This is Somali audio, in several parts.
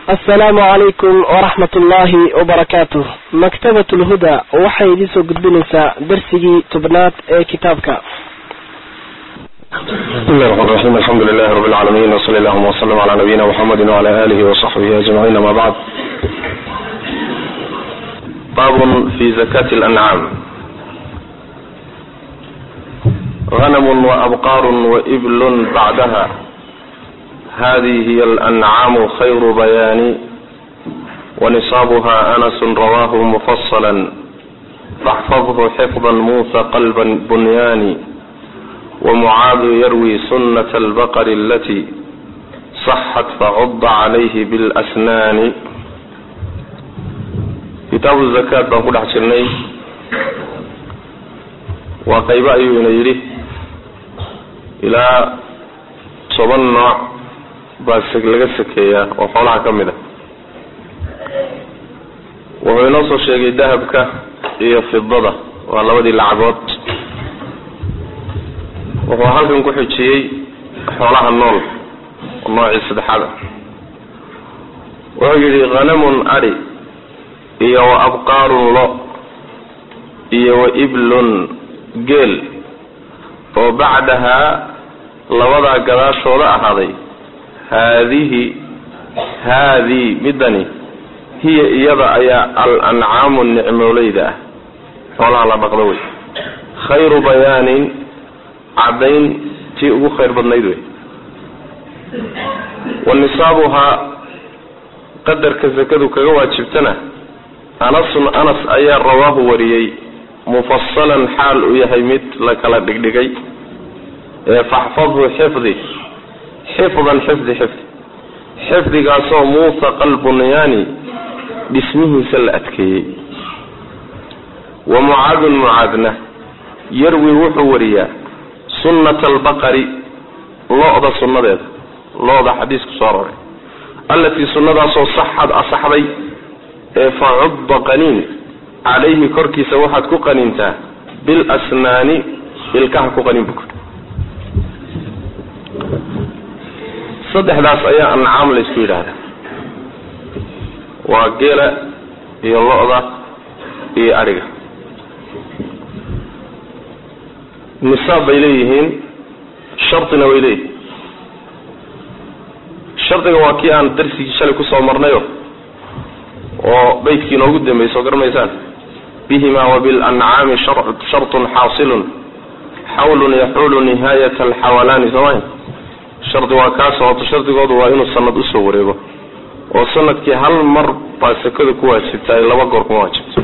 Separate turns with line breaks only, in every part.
السلام عليكم ورحمة الله وبركاته. مكتبة الهدى waxay idin soo gudbinaysaa darsigii tobnaad ee kitaabka.
بسم الله الرحمن الرحيم. الحمد لله رب العالمين وصلى الله وسلم على نبينا محمد وعلى آله وصحبه أجمعين. ما بعد. باب في زكاة الأنعام. غنم وأبقار وإبل بعدها، هذه هي الأنعام خير بيان، ونصابها أنس رواه مفصلا، فاحفظه حفظا موثق البنيان. ومعاذ يروي سنة البقر التي صحت فعض عليه بالأسنان. كتاب الزكاة بنقول حسني وقيب أيوه يري إلى صبنا بس laga sakeeya oo xoolaha kamida wuxuu inoo soo sheegay dahabka iyo fidada waa labadii lacagood. wuxuu halkan ku xijiyay xoolaha nool nooci saddexaad. wuxuu yiri ghanamun ari iyo abqarun lo iyo iblun geel oo bacdaha labada gadaashooda ahaaday. هذه مدني هي إيضا أي الأنعام النعموليدة حولها على بقضوي خير بيان عبين تيء خير بالنيدوي. والنصابها قدر كزكدو كجوات شبتنا أنس أي رواه وريي مفصلا حال يهيمت لك لا دقدقي فاحفظه حفظي حفظا حفظ قاسو موثق البنيان باسمه سلأتكي. ومعاذنا يروي وحوريا سنة البقر لوضع سنة ذات لوضع حديث صارر التي سنة صحت أصحبي فعض قنين عليه كركي سوحت كقنينتا بالأسنان الكهك قنين بكر. saddexdaas ayaa ancaam la isku yiraahdaa. waa geela iyo lo'da iyo ariga. nisaab bay leeyihiin, shartina way leeyihiin. shardiga waa kii aan darsigii shalay ku soo marnayo oo baydkii noogu dambeeyay soo garmaysaan. bihima wa bil an'aami shartun haasilun hawlun yahulu nihayat al hawalan sawayn. shardi waa kaas oo shardigoodu waa inuu sanad u soo wareego oo sanadkii hal mar baa sakada ku waajibtay laba goor kuma waajibto.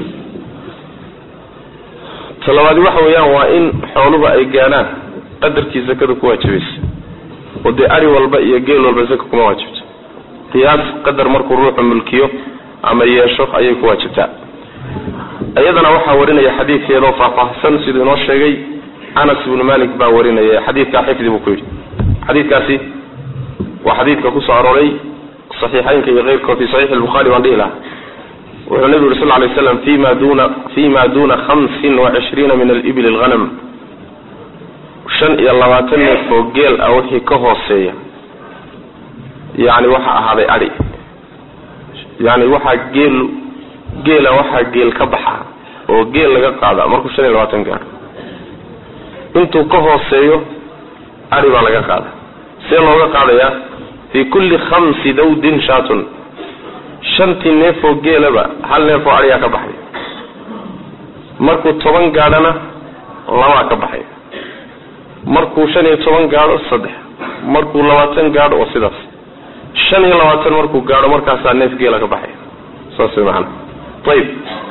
talabaadi waxa weeyaan waa in xooluhu ay gaanaan qadarkii sakada ku waajibaysa oo de ari walba iyo geel walba sakada kuma waajibto. qiyaas qadar markuu ruuxu mulkiyo ama yeesho ayay ku waajibtaa. ayadana waxa warinaya xadiidkeedo faahfaahsan sidoo inoo sheegay Anas ibn Malik baa warinaya xadiidka xifdi buu ku yiri. حديثكاسي وحديث كوسو أروري صحيحين كي غير في صحيح البخاري وعندنا. والنبي صلى الله عليه وسلم فيما دون 25 من الإبل الغنم شن يلا واتن فوجيل أو هي كهوسية يعني وحى هذا أري يعني وحى جيل وحى جيل كبحة وجيل لقى قاعدة مركو شن يلا واتن كان انتو كهوسية أري ولا قاعدة سيلوغا قاديا في كل 5 دود شات شنت نيفو جيلبا هل نيفو اريا كبخي marku 10 gaadana laba ka baxay marku 15 gaado 3 marku 20 gaado oo sidaas 25 marku gaado markaas neef geela ka baxay saasay macna. طيب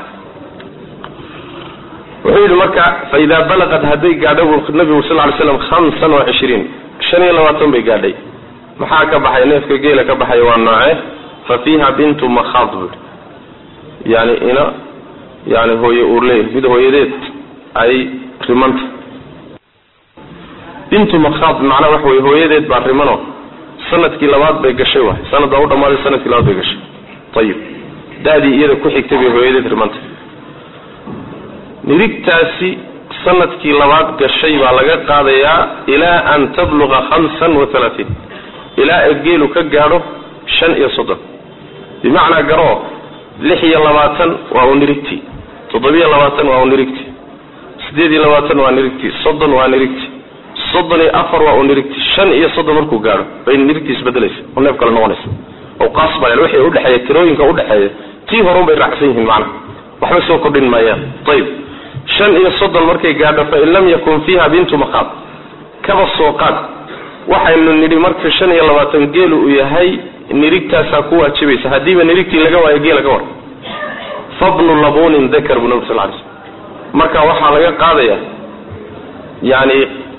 وحيد مركع فإذا بلغت هدي قاعده النبي صلى الله عليه وسلم 25 25 bay gaadhay maxaa ka baxay neefka geela ka baxay waa nooce fafiha bintu makhad yani hooyo urley mid hooyadeed ay rimanta. bintu makhad macna wax way hooyadeed baa rimano sanadkii labaad bay gashay waa sanad u dhamaaday sanadkii labaad bay gashay. طيب daadii iyada ku xigtay bay hooyadeed rimanta. nirigtaasi sanadkii labaad gashay baa laga qaadayaa ilaa an tabluga 35 ilaa geelu ka gaaro 35 bimacna garo 26 waa unirigti 27 waa unirigti 28 waa unirigti 30 waa unirigti 34 waa unirigti 35 markuu gaaro bay unirigti isbedelaysa oo neef kale noqonaysa oo qasbaya wixii u dhaxeeya tirooyinka u dhaxeeya tii hore bay raacsan yihiin macna waxba soo kordhin maayaan tayib 35 markay gaadho fa in lam yakun fiha bintu maqab kaba sooqad waxaynu nidhi marka 25 geel uu yahay nirigtaas ku waajibaysa hadiiba nirigtii laga waayo geel laga war fabnu labunin dhakar ibn Nabi sallallahu alayhi wasallam marka waxa laga qaadaya yaani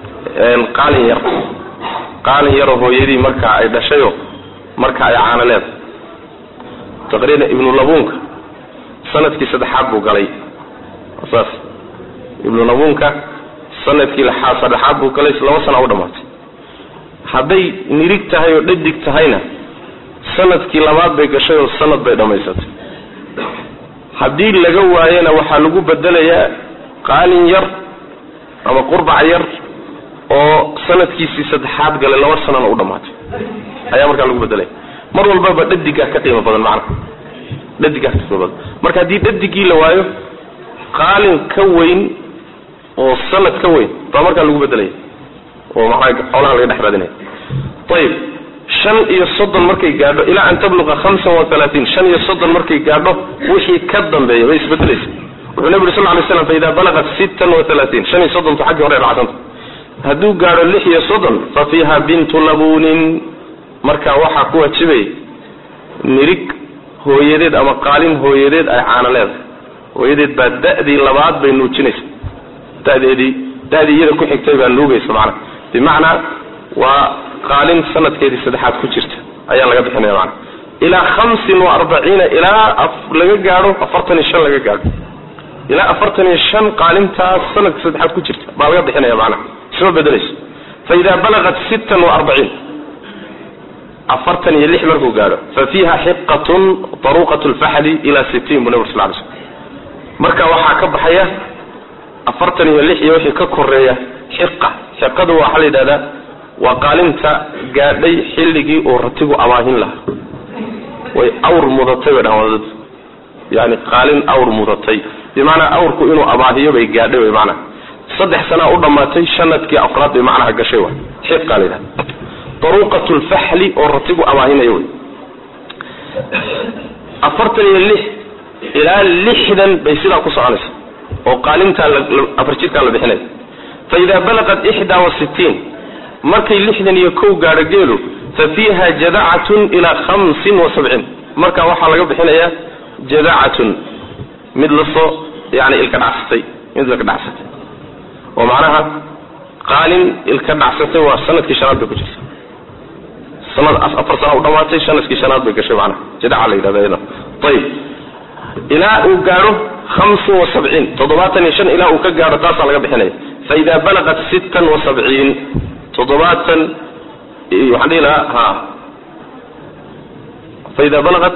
qaalin yar hooyadii marka ay dhashayo marka ay caana leed taqriiban ibn labunka sanadkii saddexaad buu galay asaas ibn labunka sanadkii saddexaad buu galay 2 sano u dhamaatay haday nirig tahay oo dhadig tahayna sanadkii labaad bay gashay oo sanad bay dhamaysatay hadii laga waayana waxa lagu bedelayaa qaalin yar ama qurbac yar oo sanadkiisii saddexaad galay 2 sano u dhamaatay ayaa marka lagu bedelay mar walba dhadiga ka qiimo badan macna dhadiga ka qiimo badan marka hadii dhadigii la waayo qaalin ka weyn oo sanad ka weyn baa marka lagu bedelay oo maxay xoolaha laga dhaxradinay tayib 35 markay gaadho ila an tabluqa 35 35 markay gaadho wixii ka dambeeyo way isbedelaysaa wuxuu nabi sallallahu alayhi wasallam fayda balagat 36 35 xaqi hore raacsan haduu gaadho 36 fa fiha bintu labunin marka waxa ku waajibay nirig hooyadeed ama qaalin hooyadeed ay caana leedahay hooyadeed baa da'dii labaad bay nuujinaysaa da'dii iyada ku xigtay baa nuugaysa macna bimacna waa qaalin sanadkeedii saddexaad ku jirta ayaa laga bixinaya macna ila 45 ila laga gaaro 45 laga gaaro ila 45 qaalintaas sanadka saddexaad ku jirta baa laga bixinaya macna soo bedelayso fa ida balagat 46 46 markuu gaaro fa fiha hiqqatun taruqatu al-fahl ila 60 bu nabi sallallahu alayhi wasallam marka waxa ka baxaya 46 iyo wixii ka koreeya hiqqadu waxa la yiraahdaa waa qaalinta gaadhay xilligii oo ratigu abaahin lahaa way awr mudatay wadaan yani qaalin awr mudatay bimaana awrku inuu abaahiyo bay gaadhay way macna 3 sano u dhamaatay sanadkii afraad bay macnaha gashay waa hiqqa la yiraahdaa taruqatu al-fahl oo ratigu abaahinayo 46 ila 60 bay sida ku soconaysa oo qaalinta afarjidka la bixinay fa ida balaqat 61 markay 61 gaaro geelo fa fiha jada'atun ila 75 marka waxa laga bixinaya jada'atun mid la soo yaani ilka dhacsatay oo macnaha qaalin ilka dhacsatay waa sanadkii shanaad ku jirta sanad afar sano u dhamaatay sanadkii shanaad bay gashay macnaha jada'a la yiraahdo tayib ila uu gaaro 75 75 ila uu ka gaaro taas laga bixinaya fa ida balaqat 76 تضباطا يحدينا ها فإذا بلغت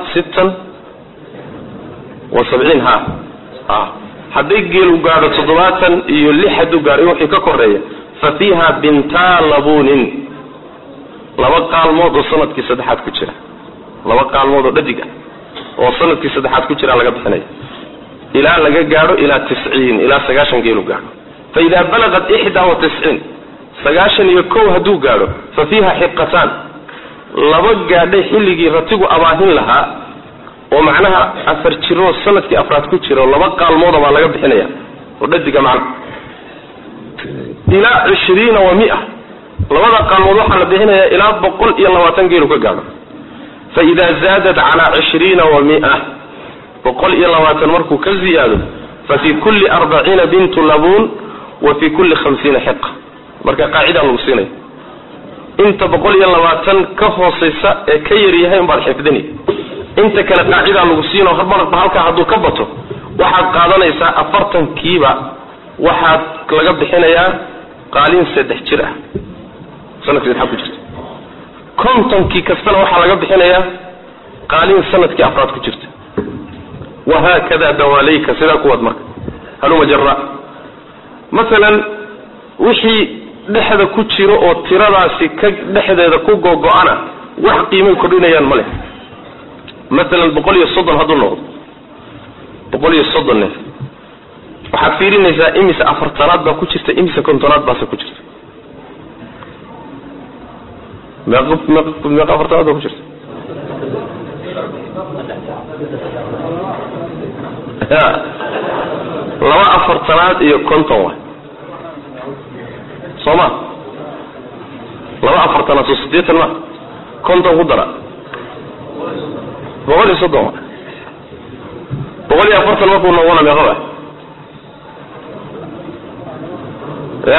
76 ها حدي جيلو غارو تضباطا يلي حدو غاري وحي ككوريا ففيها بنتا لبون لبا قالمود سندكي سدحات ku jira laba qaalmood dhadiga oo sanadkii saddexaad ku jira laga bixinay ila laga gaaro ila 90 ila 90 geelu gaaro fa ida balagat 91 سجاشن يكون هدو قالوا ففيها حقتان لبقى ده حلقي رتقوا أباهن لها ومعناها أثر تشيرو السنة في أفراد كتشيرو لبقى الموضة ما لقى بحنية وردك معنا إلى 20 و100 لبقى الموضوع على بحنية إلى بقول يلا واتنقيلوا كقالوا فإذا زادت على 20 و100 بقول يلا واتنمركوا كالزيادة ففي كل 40 بنت لبون وفي كل 50 حقة marka qaacida lagu siinay inta 120 ka hooseysa ee ka yar yahay in baad xifdini inta kale qaacida lagu siino hormarba halka haduu ka bato waxa qaadanaysa 40 kiiba waxa laga bixinayaa qaalin 3 jir ah sanadkii waxa ku jirta kontonkii kastana waxa laga bixinayaa qaalin sanadkii afraad ku jirta وهكذا دواليك sida kuwad marka halu wajra مثلا wixii dhexda ku jiro oo tiradaasi ka dhexdeeda ku go'ana wax qiimo kordhinayaan male مثلا بقول يصدن هذا النقط بقول يصدن نف وحفيرين إذا إمس أفرطانات باكوشرت إمس كنتونات باسا كوشرت ما أفرطانات باكوشرت لما أفرطانات إيو كنتون صوما لما أفرطانات وصديت الماء كنتون قدرة بقول يصدن بقول أفرطان ما كنا نوانا ميغوة يا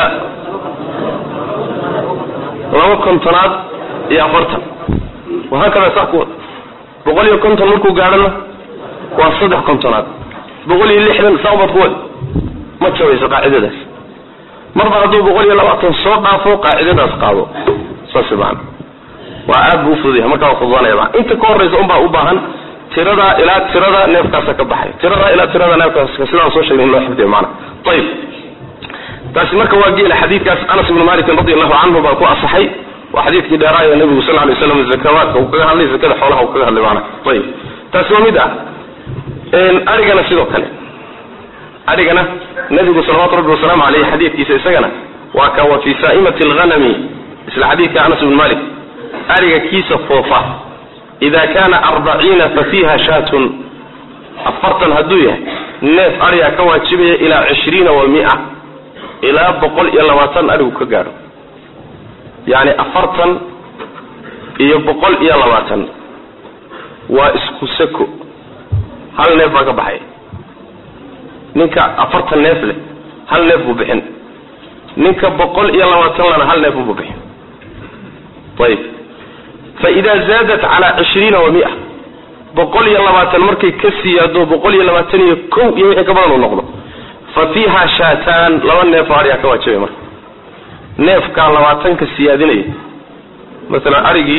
لما كنتونات يا أفرطان وهكذا تحكوا بقول كنتون مركو قارنا وصدح كنتونات بقول لي لحدا صوبت قول ما تسوي قاعدة داس مرة هدو بقول لي لو أتنصوق فوق قاعدة داس قادو صاصبان وعاب وفضيها ما كانوا فضوانا يبعا انت كوريس أباهن ترى إلى ترى نفكاسة كبحي ترى إلى ترى نفكاسة سلام سوشيال الله يحفظه معنا طيب بس مركب واجي الحديث كاس أنس بن مالك رضي الله عنه بقوا الصحيح وحديث كده رأي النبي صلى الله عليه وسلم الزكوات وكذا عليه زكاة حولها وكذا اللي معنا طيب تسوي ده إن أرجعنا سيدو كله أرجعنا النبي صلى الله عليه وسلم عليه حديث كيس سجنا وكوا في سائمة الغنم مثل حديث أنس بن مالك أرجع كيس فوفا إذا كان 40 ففيها شاة أفرطا هدوية الناس أرجع كوا تشبه إلى 20 و100 إلى بقول إلى وطن أرجو كجار يعني أفرطا يبقول إلى وطن وإسكوسكو هل نيف بقى بحي نينك أفرطا نيف له هل نيف بحن نينك بقول إلى وطن لنا هل نيف بحن طيب فإذا زادت على 20 و100 بقول يلا ما تنمركي كسي يدو بقول يلا ما تني كو يمي كبران ونقضه ففيها شاتان لو النيف عريا كواتشوي مر نيف كان لما تنك السياديني مثلا أريجي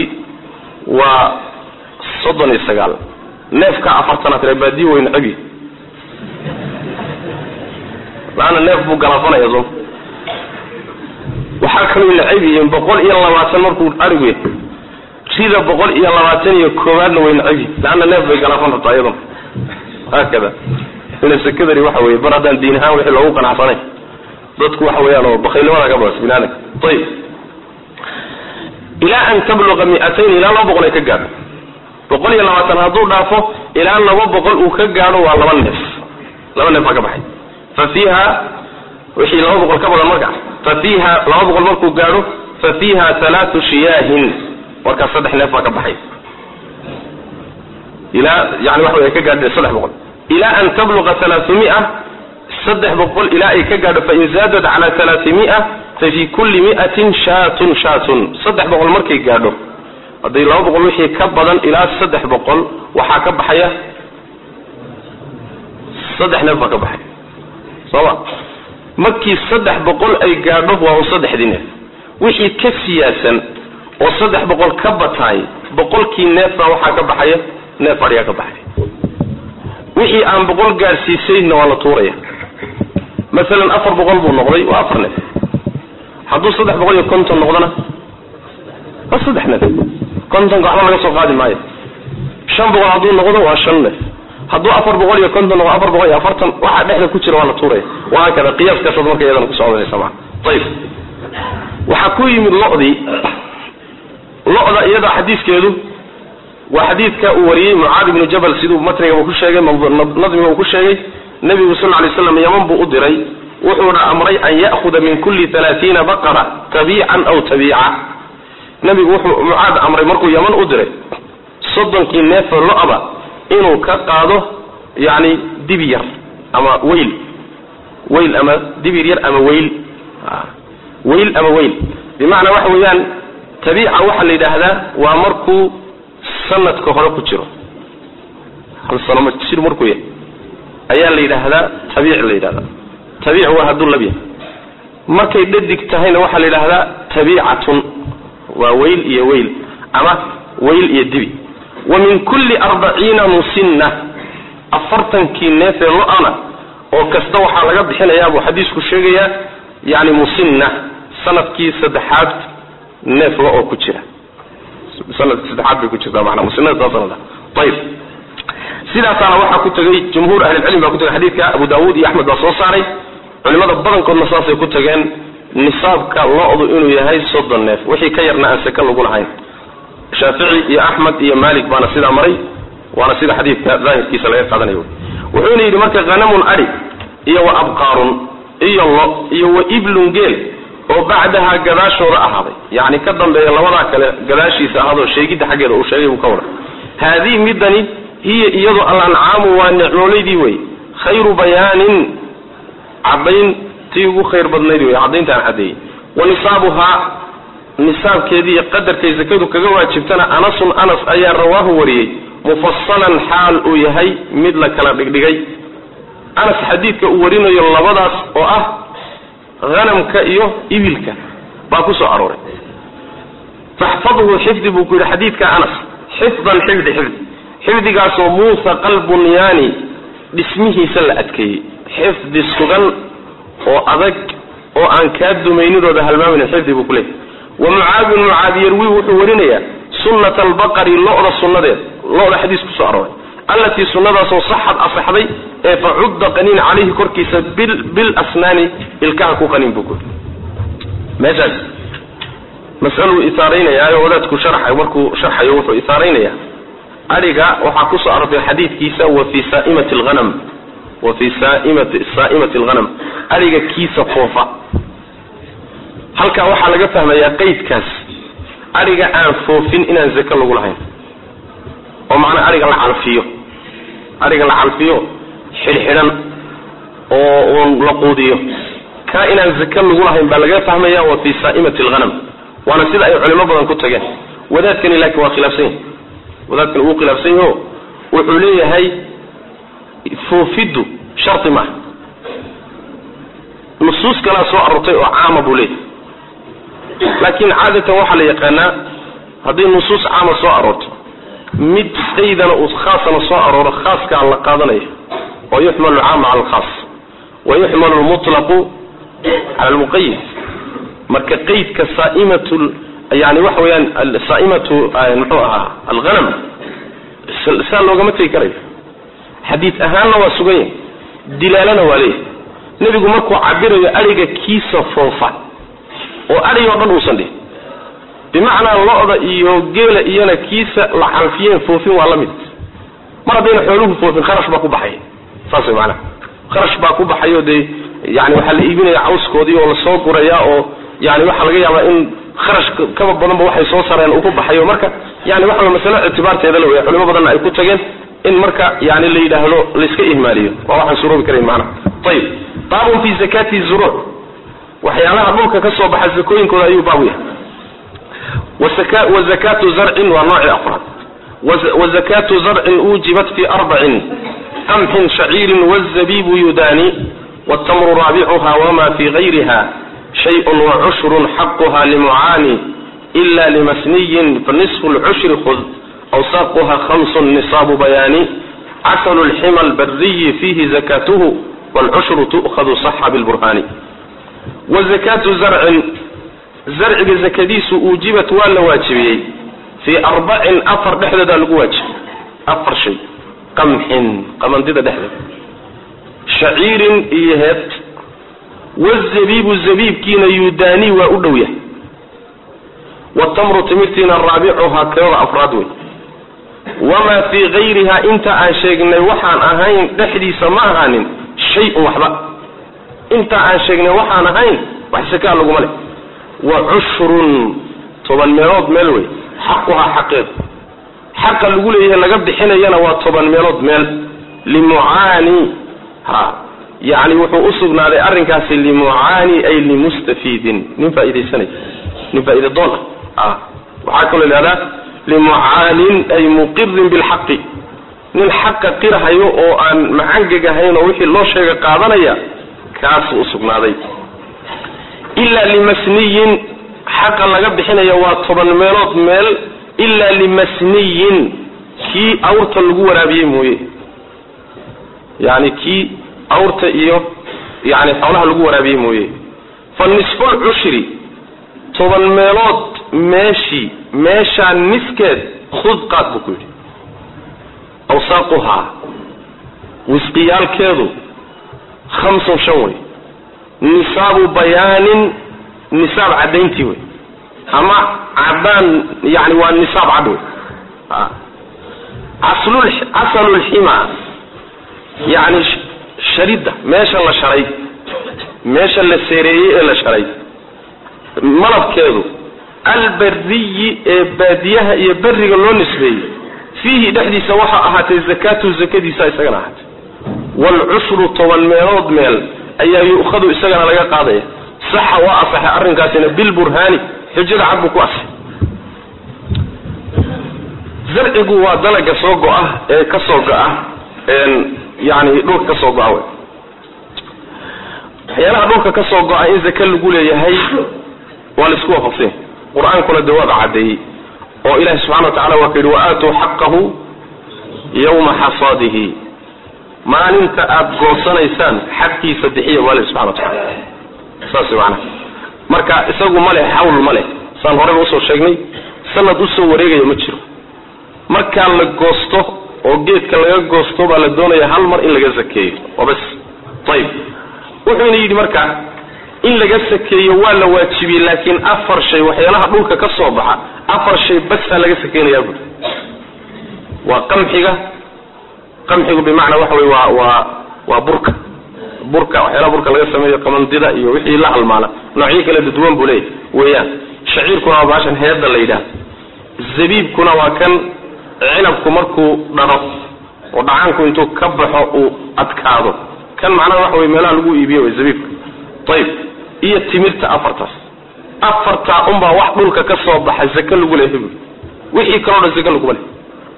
وصدني السقال نيف كان أفرطنا تربادي وين أجي لأن النيف بقرافنا يظن وحكموا العبي بقول يلا ما تنمركو أريجي سيدا بقول إيا لواتين يكوبان وين عجي لأن الناس بيقلافون حتى أيضا هكذا من السكدري وحوي بردان دينها وحي العوقا عصاني ضدك وحوي أنا بخيلونا قبل سبنانك طيب إلى أن تبلغ 200 إلى الله بقول يكجار بقول إيا لواتين هدور دافو إلى أن الله بقول وكجارو والله النف أقبحي ففيها وحي الله بقول كبر المرجع ففيها الله بقول مركو جارو ففيها 3 شياه warka saddex neef ka baxay ila yani waxa ay ka gaadhay saddex boqol ila an tablugha 300 saddex boqol ila ay ka gaadho fa in zaadat ala 300 fa fi kulli 100 shatun saddex boqol markay gaadho haday 200 wixii ka badan ila saddex boqol waxa ka baxaya saddex neef ka baxay sawa markii saddex boqol ay gaadho waa saddex neef wixii ka siyaasan وصدح بقول كبتاي بقول كي نفا وحا كبحية نفا ريا كبحية وحي عن بقول قارسي سيدنا ولا طورية مثلا أفر بقول بو النغضي وأفر نفا حدو صدح بقول كنت النغضنا وصدح نفا كنت نقحنا لقصة قادم معي شان بقول عدو النغضة وعشان نفا حدو أفر بقول كنت النغضة أفر بقول أفرتن واحد نحن كتير ولا طورية وهكذا قياس كسر مركة يدنا كسر عضي سمع طيب وحكوي من اللقضي لقضة إيضا حديث كيدو وحديث كأوري معاذ بن جبل سيدو متري وكل شيء نظمي وكل شيء النبي صلى الله عليه وسلم يمن بأدري وحور أمري أن يأخذ من كل 30 بقرة تبيعا أو تبيعا النبي معاذ أمري مركو يمن أدري صدن كي نافر لقضة إنه كقاضه يعني دبير أما ويل أما دبير أما ويل أما ويل بمعنى وحويان تبيعة واحد لهذا ومركو سنة كهرباء كتير هل السلام تشير مركو يه أيان لهذا تبيع لهذا تبيع واحد دول لبيه مركي بدك تهين واحد لهذا تبيعة وويل يا ويل أما ويل يدبي ومن كل 40 مسنة أفرتن كي نافع لأنا وكستوى حلقات حين يا أبو حديث كشيء يعني مسنة سنة كي سدحات نافع أو كتير سنة سدحات بكتير ده معنا مسنة ده طيب sidaasana waxa ku tagay jumhuur ahli cilmi baa ku tagay xadiidka Abu Daawud iyo Ahmed baa soo saaray culimada badankoodna saasay ku tageen nisaabka loodu inuu yahay 30 neef wixii ka yarna aan saka lagu lahayn Shaafici iyo Ahmed iyo Malik baana sida maray waana sida xadiidka zaahirkiisa laga qaadanayo wuxuu yiri marka qanamun ari iyo wa abqarun iyo wa iblun geel oo bacdaha gadaashooda ahaaday yani ka dambeeya labada kale gadaashiisa ahaado sheegida xageeda uu sheegay uu ka wada hadii midani hiya iyadu al-an'aamu wa ni'mooleydii way khayru bayaanin عبين تيجو خير بدنيدي عبين تان حدي ونصابها نصاب كذي قدر كي زكاه كجوا شفتنا أنس أي رواه وري مفصلا حال ويهي مثل كلام دقيقي أنس حديث كورينا يلا بدأ غنم كأيوه إبلك باكوس عروري فاحفظه حفظ بكل حديث كأنس حفظا حفظ قاسو موسى قلب ياني باسمه سلأتكي حفظ السجن وأذك وأن كاد مينود هذا الماء من الحفظ بكله ومعاذ يروي وحورينيا سنة البقر لغة السنة دي لغة حديث كساره التي سنة صحت أصحابي فعد قنين عليه كركيس بالأسنان الكعك قنين بكل ماذا مسألة إثارين يا أولادك شرح يوركو شرح يوفو إثارين يا أرجع وحكوس أرض الحديث كيسا وفي سائمة الغنم وفي سائمة الغنم أرجع كيسا خوفا هل كواحد لقيتها يا قيد كاس أرجع أن فوفين إن الزكاة لقولهين ومعنى أرجع العلفيو حلحلا ولقوديو كائن الزكاة لقولهين بلقيتها يا وفي سائمة الغنم وأنا سيد أي علماء بدن كنت جاي وذات كان لك وخلافين وذات كان وخلافين هو وحوليه هاي فوفيدو شرط ما نصوص كلا سوء الرطيء عام بوليه لكن عادة واحد يقنا هذه النصوص عام سوء الرطيء مد سيدنا خاصة سوء الرطيء خاص كعلى قادنيه ويحمل العام على الخاص ويحمل المطلق على المقيد marka qaydka saa'imatu yani wax weeyaan saa'imatu nuuha alghanam sal looga matay karay hadith ahaanna waa sugay dilalana wali nabigu markuu cabirayo ariga kiisa foofa oo ariga dhan uu sandhi bimaana looda iyo geela iyana kiisa la xalfiyeen foofin waa la mid mar hadayna xooluhu foofin kharash ba ku baxay saas macna kharash ba ku baxayo de yani waxa la iibinaya cawskoodii oo la soo guraya oo يعني waxa laga yaabaa in kharash ka badan waxay soo sareen ugu baxayo marka yani waxa mas'ala ictibaarteeda loo yahay culimo badan ay ku tageen in marka yani la yiraahdo la iska ihmaaliyo waa waxa suuroobi karay macna tayib taabun fi zakati zuru' waxyaalaha dhulka ka soo baxay zakooyinkooda ayuu baawiya wa zakatu zar'in wa noo'i afrad wa zakatu zar'in ujibat fi arba'in qamhin sha'irin wa zabib yudani والتمر رابعها وما في غيرها شيء وعشر حقها لمعاني إلا لمسني فنصف العشر خذ أوساقها 5 نصاب بياني عسل الحمى البري فيه زكاته والعشر تؤخذ صح بالبرهان وزكاة زرع بزكاديس أوجبت ولا واجبي في 4 أفر دحدد الواجب أفر شيء قمح دحدد شعير إيهات والزبيب كينا يداني وأدوية والتمر تمرتين الرابعها كير أفرادوي وما في غيرها انت أنشيقنا وحان أهين دحدي سماهان شيء وحبا انت أنشيقنا وحان أهين وحسكا لكم عليه وعشر طبعا ميراد ملوي حقها حقيق حق اللي هي لقبض حين ينوى طبعا ميراد مل لمعاني يعني وحو أصبنا لأرنكاس لمعاني أي لمستفيد من فائدة سنة من فائدة دولة وحاكم لهذا لمعان أي مقر بالحق من حق قرها يؤو أن معانقق هين وحي الله شيء قادنا كاس أصبنا ذي إلا لمسني حق لقب حين يواطب الميلات ميل إلا لمسني كي أورت القوة بيموي يعني كي أورتا إيو يعني حولها لقوة ربيه مويه فالنصف العشري طبعا الميلاد ماشا نسكت خذ قاد بكل أوساقها wisqiyaalkeedu 5 shan way nisaabu bayaanin nisaab cadayntii way ama cadaan yani waa nisaab cad way aslul hima yani sharida meesha la sharay meesha la seereeyay ee la sharay malabkeedu albarriyi ee baadiyaha iyo bariga loo nisbeeyey fiihi dhexdiisa waxa ahaatay zakatu zakadiisa isagana ahaatay والعشر طوال ميلود ميل أي يؤخذ إساقنا لغا قاضية صح وأصح أرنكاسنا بالبرهان حجر عبك وأصح زرعه ودلق سوقه كسوقه يعني دوك كسوقه حيانا دوك كسوقه إذا كان لقول يهي والاسكوه فصيه قرآن كل دواب عدي وإله سبحانه وتعالى وكيد وآتوا حقه يوم حصاده maalinta aad goosanaysaan xaqkiisa bixiya walaal subhanahu wa ta'ala saas waana marka isagu male hawl male san hore u soo sheegnay sanad u soo wareegayo ma jiro marka la goosto oo geedka laga goosto baa la doonayaa hal mar in laga sakeeyo oo bas tayib wuxuu yiri marka in laga sakeeyo waa la waajibiyay laakiin afar shay waxyaalaha dhulka ka soo baxa afar shay bas laga sakeeyo waa qamxiga قمحه بمعنى وحوي وبركة وحيلا بركة لغا سميه قمنديدا iyo wixii la halmaala noocyada kala duwan bulay weeyaan shaciirkuna waa baashan heeda leeyda zabiibkuna waa kan cinabku markuu dharo oo dhacanku intuu ka baxo uu adkaado kan macnaha waxa way meelaha lagu iibiyo zabiibka tayib iyo timirta afarta umba wax dhulka ka soo baxay zakal lagu leeyahay wixii kale zakal lagu leeyahay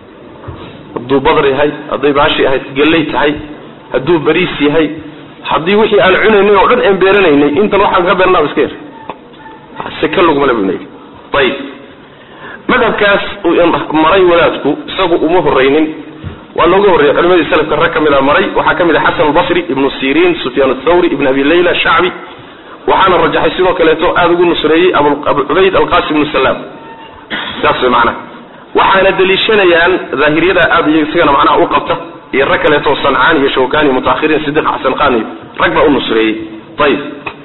haduu badar yahay haday baashi yahay galay tahay haduu bariis yahay hadii wixii aan cunayno oo dhan aan beeranaynay inta waxaan ka beernaa iska yar sakal lagu leeyahay tayib madhabkaas uu maray walaadku isagu uma horeynin waa looga horeeyay culimadii salafka rakamida maray waxa kamid ah Hasan al-Basri ibn Sirin Sufyan al-Thawri ibn Abi Layla Sha'bi waxaana rajaxay sidoo kale aad ugu nusreeyay Abu Ubayd al-Qasim ibn Salam taas macna waxaana daliishanayaan zaahiriyada aad iyaga macna u qabta iyo rakaleeto Sanaan iyo Shawkani mutaakhirin Sidiq Hasan Qani ragba u nusreeyay tayib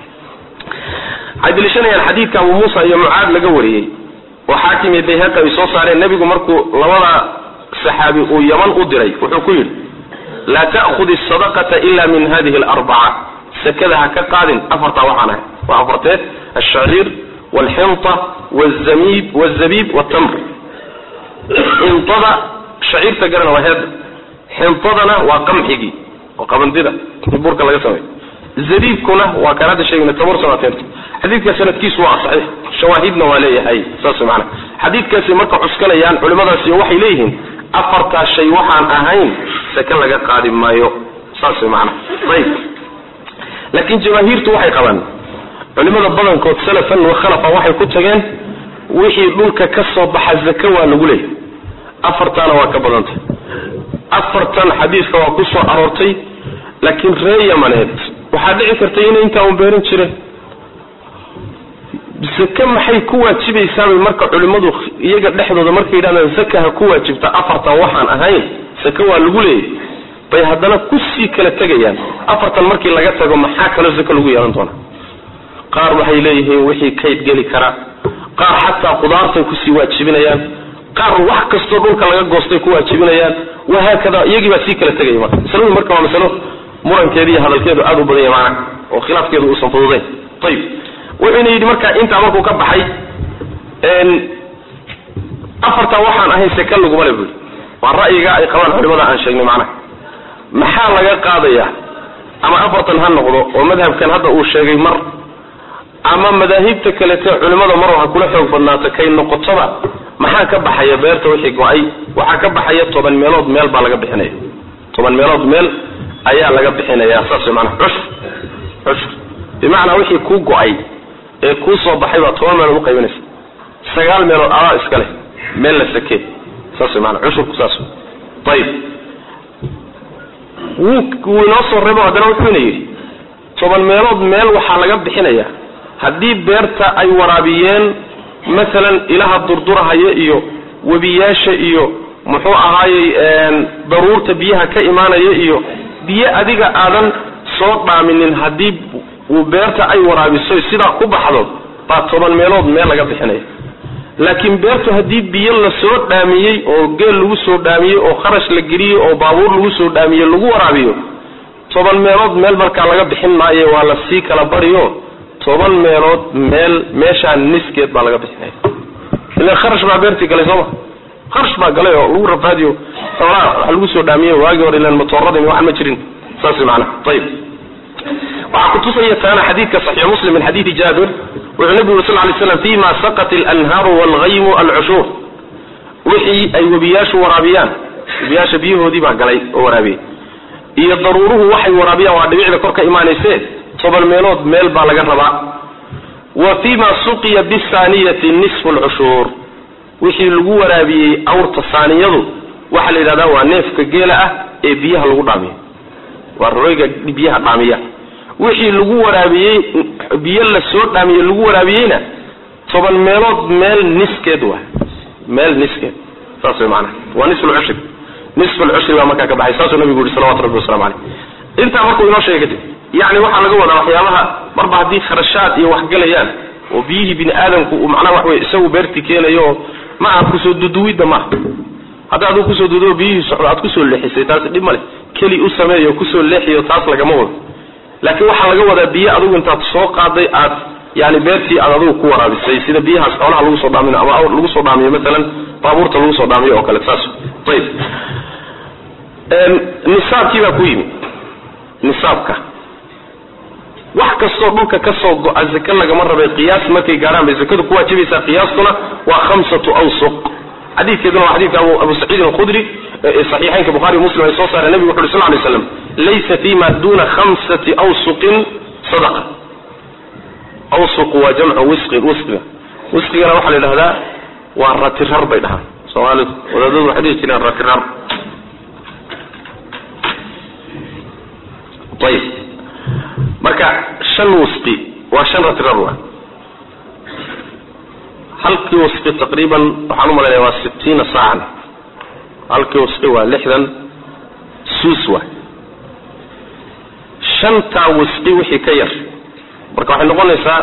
hadaliishanayaan xadiidka Abu Musa iyo Muaad laga wariyay وحاكم يديهاك يسوصار النبي مركو لولا صحابي ويمن أدري وحكيل لا تأخذ الصدقة إلا من هذه الأربعة سكذها كقاد أفرط وعنها وأفرطت الشعير والحنطة والزبيب والتمر انطبع شعير تقرنا وهذا حنطضنا وقمحجي وقمندنا البركة الله يسوي الزبيب كنا وكانت شيء من التمر سنتين حديث كسنة كيس صحيح شواهدنا وليه هاي صاص معنا حديث كاس مركع عسكريان علماء سيوحي إليهم أفرط الشيء وحن أهين سكن لك قادم ما يو صاص معنا طيب لكن جماهير توحي قبل علماء الضمن كود سلفا وخلفا وحي كتجان وحي دولك كسر بحزكوا نقوله أفرطنا وكبرنت أفرطنا حديث وقصة أرورتي لكن رأي منهد وحدعي كرتين أنت أمبيرين شره زكاة maxay ku waajibaysaa marka culimadu iyaga dhexdooda markay yiraahdaan zakaha ku waajibta afarta waxaan ahayn zaka waa lagu leeyahay bay hadana ku sii kala tagayaan afartan markii laga tago maxaa kale zaka lagu yeelan doona qaar waxay leeyihiin wixii kayd gali kara qaar xataa qudaarta ku sii waajibinayaan qaar wax kasto dhulka laga goostay ku waajibinayaan waxa kada iyagii ba sii kala tagayaan mas'aladu marka waa mas'alo murankeedii hadalkeedu aad u badan yahay oo khilaafkeedu uu sanfududay tayib وإن يدي مركا أنت أمرك كبحي إن أفرت وحن أهين سكلوا قبل يقول والرأي جاء قوان علماء عن شيء معنا محل لقى قاضية أما أفرت هالنقض ومذهب كان هذا هو الشيء مر أما مذاهب تكلت علماء مرها كل حب الناس كي نقطة محل كبحي بيرت وحق وعي وحكبحي طبعا ميلاد ميل بالغ بحنيه طبعا ميلاد ميل أيها لقى بحنيه يا أساس معنا عشر بمعنى وحي كوكو أي ku soo baxay waa 10 meel u qaybinaysa 9 meel oo iska leh meel la sakay saas macna cushur ku saas tayib wuu noo soo reebo hadana wuxuu leeyahay 10 meelood meel waxa laga bixinaya hadii beerta ay waraabiyeen midalan ilaha durdurahaye iyo wabiyaasha iyo muxuu ahaayay daruurta biyaha ka iimaanaya iyo biyo adiga aadan soo dhaaminin haddii uu beerta ay waraabiso sidaa ku baxdo baa 10 meelood meel laga bixinaya laakiin beertu haddii biyo la soo dhaamiyey oo geel lagu soo dhaamiyey oo kharash la geliyey oo baabuur lagu soo dhaamiyey lagu waraabiyo 10 meelood meel markaa laga bixin maayo waa la sii kala bariyo 10 meelood meeshaan niskeed baa laga bixinaya ilaa kharash baa beertii galay soo kharash baa galay oo lagu rafaadiyo xoolaha waxa lagu soo dhaamiyey waagi hore ilaa matoorada wax ma jirin saas macna tayib waxa ku tusaya taana xadiidka sahih muslim min xadiid Jaabir wa nabi sallallahu alayhi wasallam fiima saqat al-anhar wal-ghaym al-ushur wixii ay wabiyashu warabiyaan wabiyasha biyahoodii baa galay oo warabiyay iyo daruuruhu waxay warabiyaan waa dhibicda korka iimaanayse 10 meelood meel baa laga rabaa wa fiima suqiya bisaniyati nisfu al-ushur wixii lagu warabiyay awrta saaniyadu waxa la yiraahdaa waa neefka geela ah ee biyaha lagu dhaamiyo waa royga biyaha dhaamiya wixii lagu warabiyay biyo la soo dhaamiyo lagu warabiyayna 10 meelood meel niskeed waa meel niskeed saas macna waa nisfu al-ushr nisfu al-ushr waa marka ka baxay saas nabigu sallallahu alayhi wasallam inta markuu inoo sheegay yani waxa laga wadaa waxyaabaha marba hadii kharashaad iyo wax galayaan oo biyihi bin aadamku uu macna wax way isagu beerti keenayo ma aad ku soo duduwida ma hada aad ku soo duduwo biyihi aad ku soo leexisay taas dhib male kali u sameeyo ku soo leexiyo taas laga ma wado laakiin waxa laga wadaa biyo adigu intaad soo qaaday aad yani beerti aad adigu ku waraabisay sida biyaha xoolaha lagu soo dhaamiyo ama awr lagu soo dhaamiyo midalan baabuurta lagu soo dhaamiyo oo kale taas tayib nisaabkii baa ku yimi nisaabka wax kastoo dhulka ka soo go'a zakada laga marabay qiyaas markay gaaraan bay zakadu ku waajibaysaa qiyaastuna waa 5 awsuq xadiidkeeduna waa xadiidka Abu Sa'id al-Khudri sahihaynka Bukhari Muslim ay soo saareen nabiga sallallahu alayhi wasallam laysa fima duna 5 awsuqin sadaqa awsuq wa jam'u wisqigana waxa la yiraahdaa waa ratirar bay dhahaan Soomaalidu wadadadu xadiidkina ratirar طيب marka 5 wisqi waa 5 ratirar waa halkii wisqi taqriban waxaan u maleeyaa waa 60 saacan halkii wisqi waa 60 suus waa 5 wisqi wixii ka yar marka waxay noqonaysaa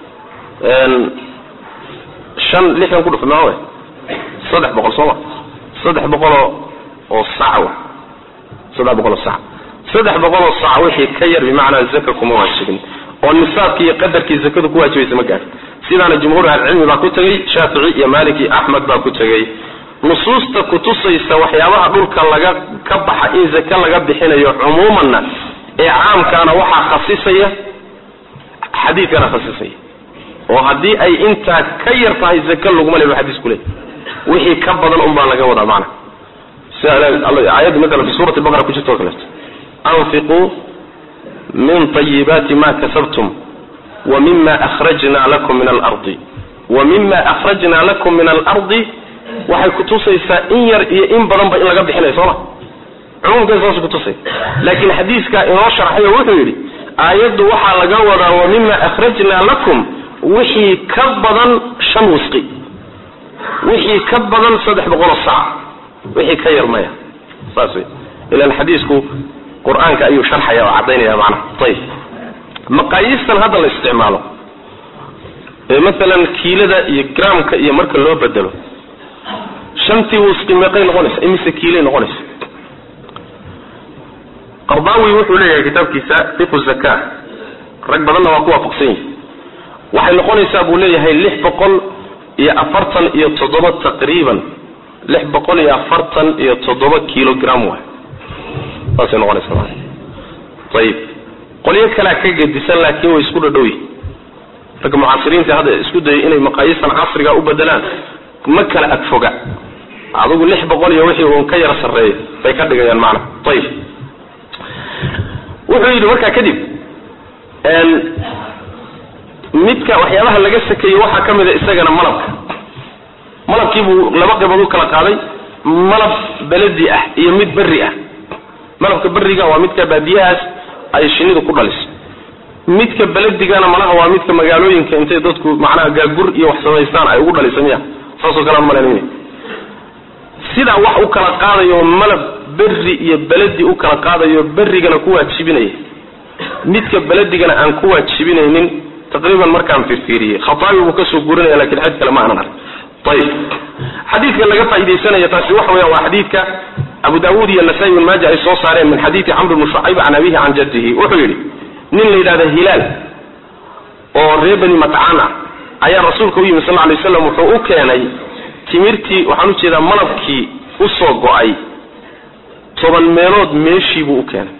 60 ku dhufnaa way 300 soo 300 oo saac 300 saac 300 saac wixii ka yar bimaana zakka kuma waajibin oo nisaabkii iyo qadarkii zakadu ku waajibaysa ma gaar sidana jumhuur cilmi baa ku tagay Shaafici iyo Maliki Ahmad baa ku tagay nusuusta ku tusaysa waxyaabaha dhulka laga ka baxa in zakka laga bixinayo umuuman ee caamkana waxa khasisaya xadiidkana khasisaya oo hadii ay inta ka yar tahay zakka lagu maleeyo xadiis kule wixii ka badan baa laga wada macna sida ayad midna fi suurati al-Baqara ku jirto kale أنفقوا من طيبات ما كسبتم ومما أخرجنا لكم من الأرض ومما أخرجنا لكم من الأرض waxay ku tusaysaa in yar iyo in badan ba in laga bixinayo soo umumka saas ku tusay laakiin xadiiska inoo sharaxay wuxuu yiri aayadu waxa laga wadaa wa mimma akhrajna lakum wixii ka badan 5 wisqi wixii ka badan 300 saac wixii ka yar maya saas ila xadiisku quraanka ayuu sharxaya oo cadeynaya macna tayib maqaayistan hada la isticmaalo مثلا kiilada iyo gramka iyo marka loo bedelo shantii wisqi meeqay noqonaysa imise kiilay noqonaysa Qardawi wuxuu leeyahay kitabkiisa fiqh zakat rag badanna waa ku waafaqsan waxay noqonaysaa buu leeyahay 647 taqriiban 647 kilogram waa taas noqonaysa طيب qoliyo kala ka gedisan laakiin way isku dhadhow rag mucaasiriinta hada isku day inay maqaayisan casriga u bedelaan ma kala adfoga adigu 600 iyo wixii uu ka yar sareeyay bay ka dhigayaan macna طيب wuxuu yiri marka kadib midka waxyaabaha laga sakeeyo waxa kamid ah isagana malabkii buu laba qaybood kala qaaday malab baladi ah iyo mid bari ah malabka bariga waa midka baadiyaas ay shinidu ku dhaliso midka baladigana malaha waa midka magaalooyinka intay dadku macnaha gaagur iyo wax sameystaan ay ugu dhalisamaya saasoo kala malaynayeen sida wax u kala qaadayo malab berri iyo beledi u kala qaadayo berrigana ku waajibinaya midka beledigana aan ku waajibinaynin taqriiban markaan fiirfiiriyey khataabi buu kasoo gurinaya laakiin xadiid kale ma aanan arag ayib xadiidka laga faa'iidaysanaya taasi waxa weeyaan waa xadiidka abu daawuud iyo nasaa'i ibn maaja ay soo saareen min xadiidi camr ibn shucayb can abihi can jaddihi wuxuu yidhi nin la yidhahda hilaal oo reer bani matcaan ah ayaa rasuulka u yimi sal alay wasalam wuxuu u keenay timirtii waxaan ujeedaa malabkii usoo go-ay 10 meelood meeshii buu u keenay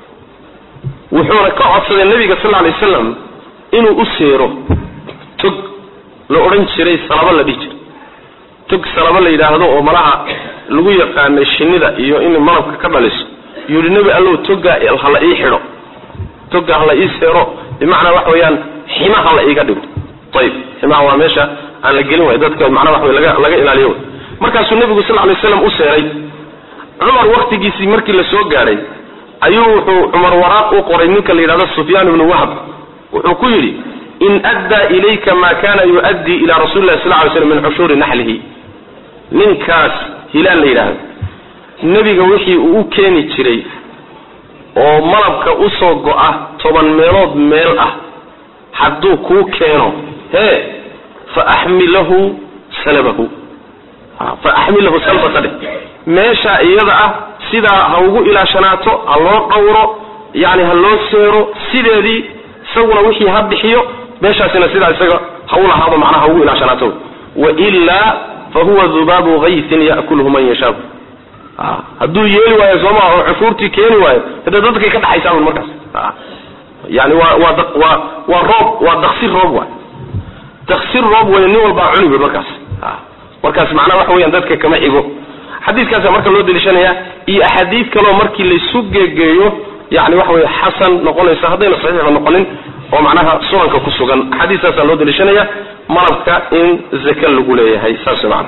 wuxuuna ka codsaday nabiga sal alay wasalam inuu u seero tog la odhan jiray salaba la dhihi jiray tog salaba la yidhaahdo oo malaha lagu yaqaanay shinnida iyo in malabka ka dhaliso yidhi nabi allow togga hala ii xidho togga hala ii seero bimacnaa wax weeyaan ximaha la iiga dhigo ayib ximaha waa meesha aan la gelin waay dadka macnaa wax wey laga ilaaliyo way markaasuu nabigu sal alay wasalam u seeray cumar waktigiisii markii la soo gaadhay ayuu wuxuu cumar waraaq u qoray ninka la yidhahdo sufyaan ibnu wahab wuxuu ku yidhi in addaa ilayka ma kana yu'addii ila rasuli llahi sal alay slam min cushuuri naxlihi ninkaas hilaal la yidhaahdo nebiga wixii uu u keeni jiray oo malabka usoo go-a 10 meelood meel ah hadduu kuu keeno faaxmilahu salabahu faaxmilahu salbatade meesha iyada ah sidaa ha ugu ilaashanaato ha loo dhawro yani ha loo seero sideedii isaguna wixii ha bixiyo meeshaasina sidaa isaga ha u lahaado macnaha ha ugu ilaashanaato wailaa fahuwa dhubaabu ghaythin ya'kuluhu man yashaa hadduu yeeli waayo sooma oo cushuurtii keeni waayo hada dadkay ka dhaxaysaa markaas yani waa roob waa daqsir roob waay daqsir roob way nin walba cuni markaas macnaha waxa weeyaan dadka kama xigo xadiiskaas marka loo dilishanaya iyo axaadiis kale oo markii la isu geegeeyo yani waxa weeye xasan noqonaysa hadayna saxiix noqonin oo macnaha sunanka ku sugan xadiiskaas loo dilishanaya malabka in zaka lagu leeyahay saas macna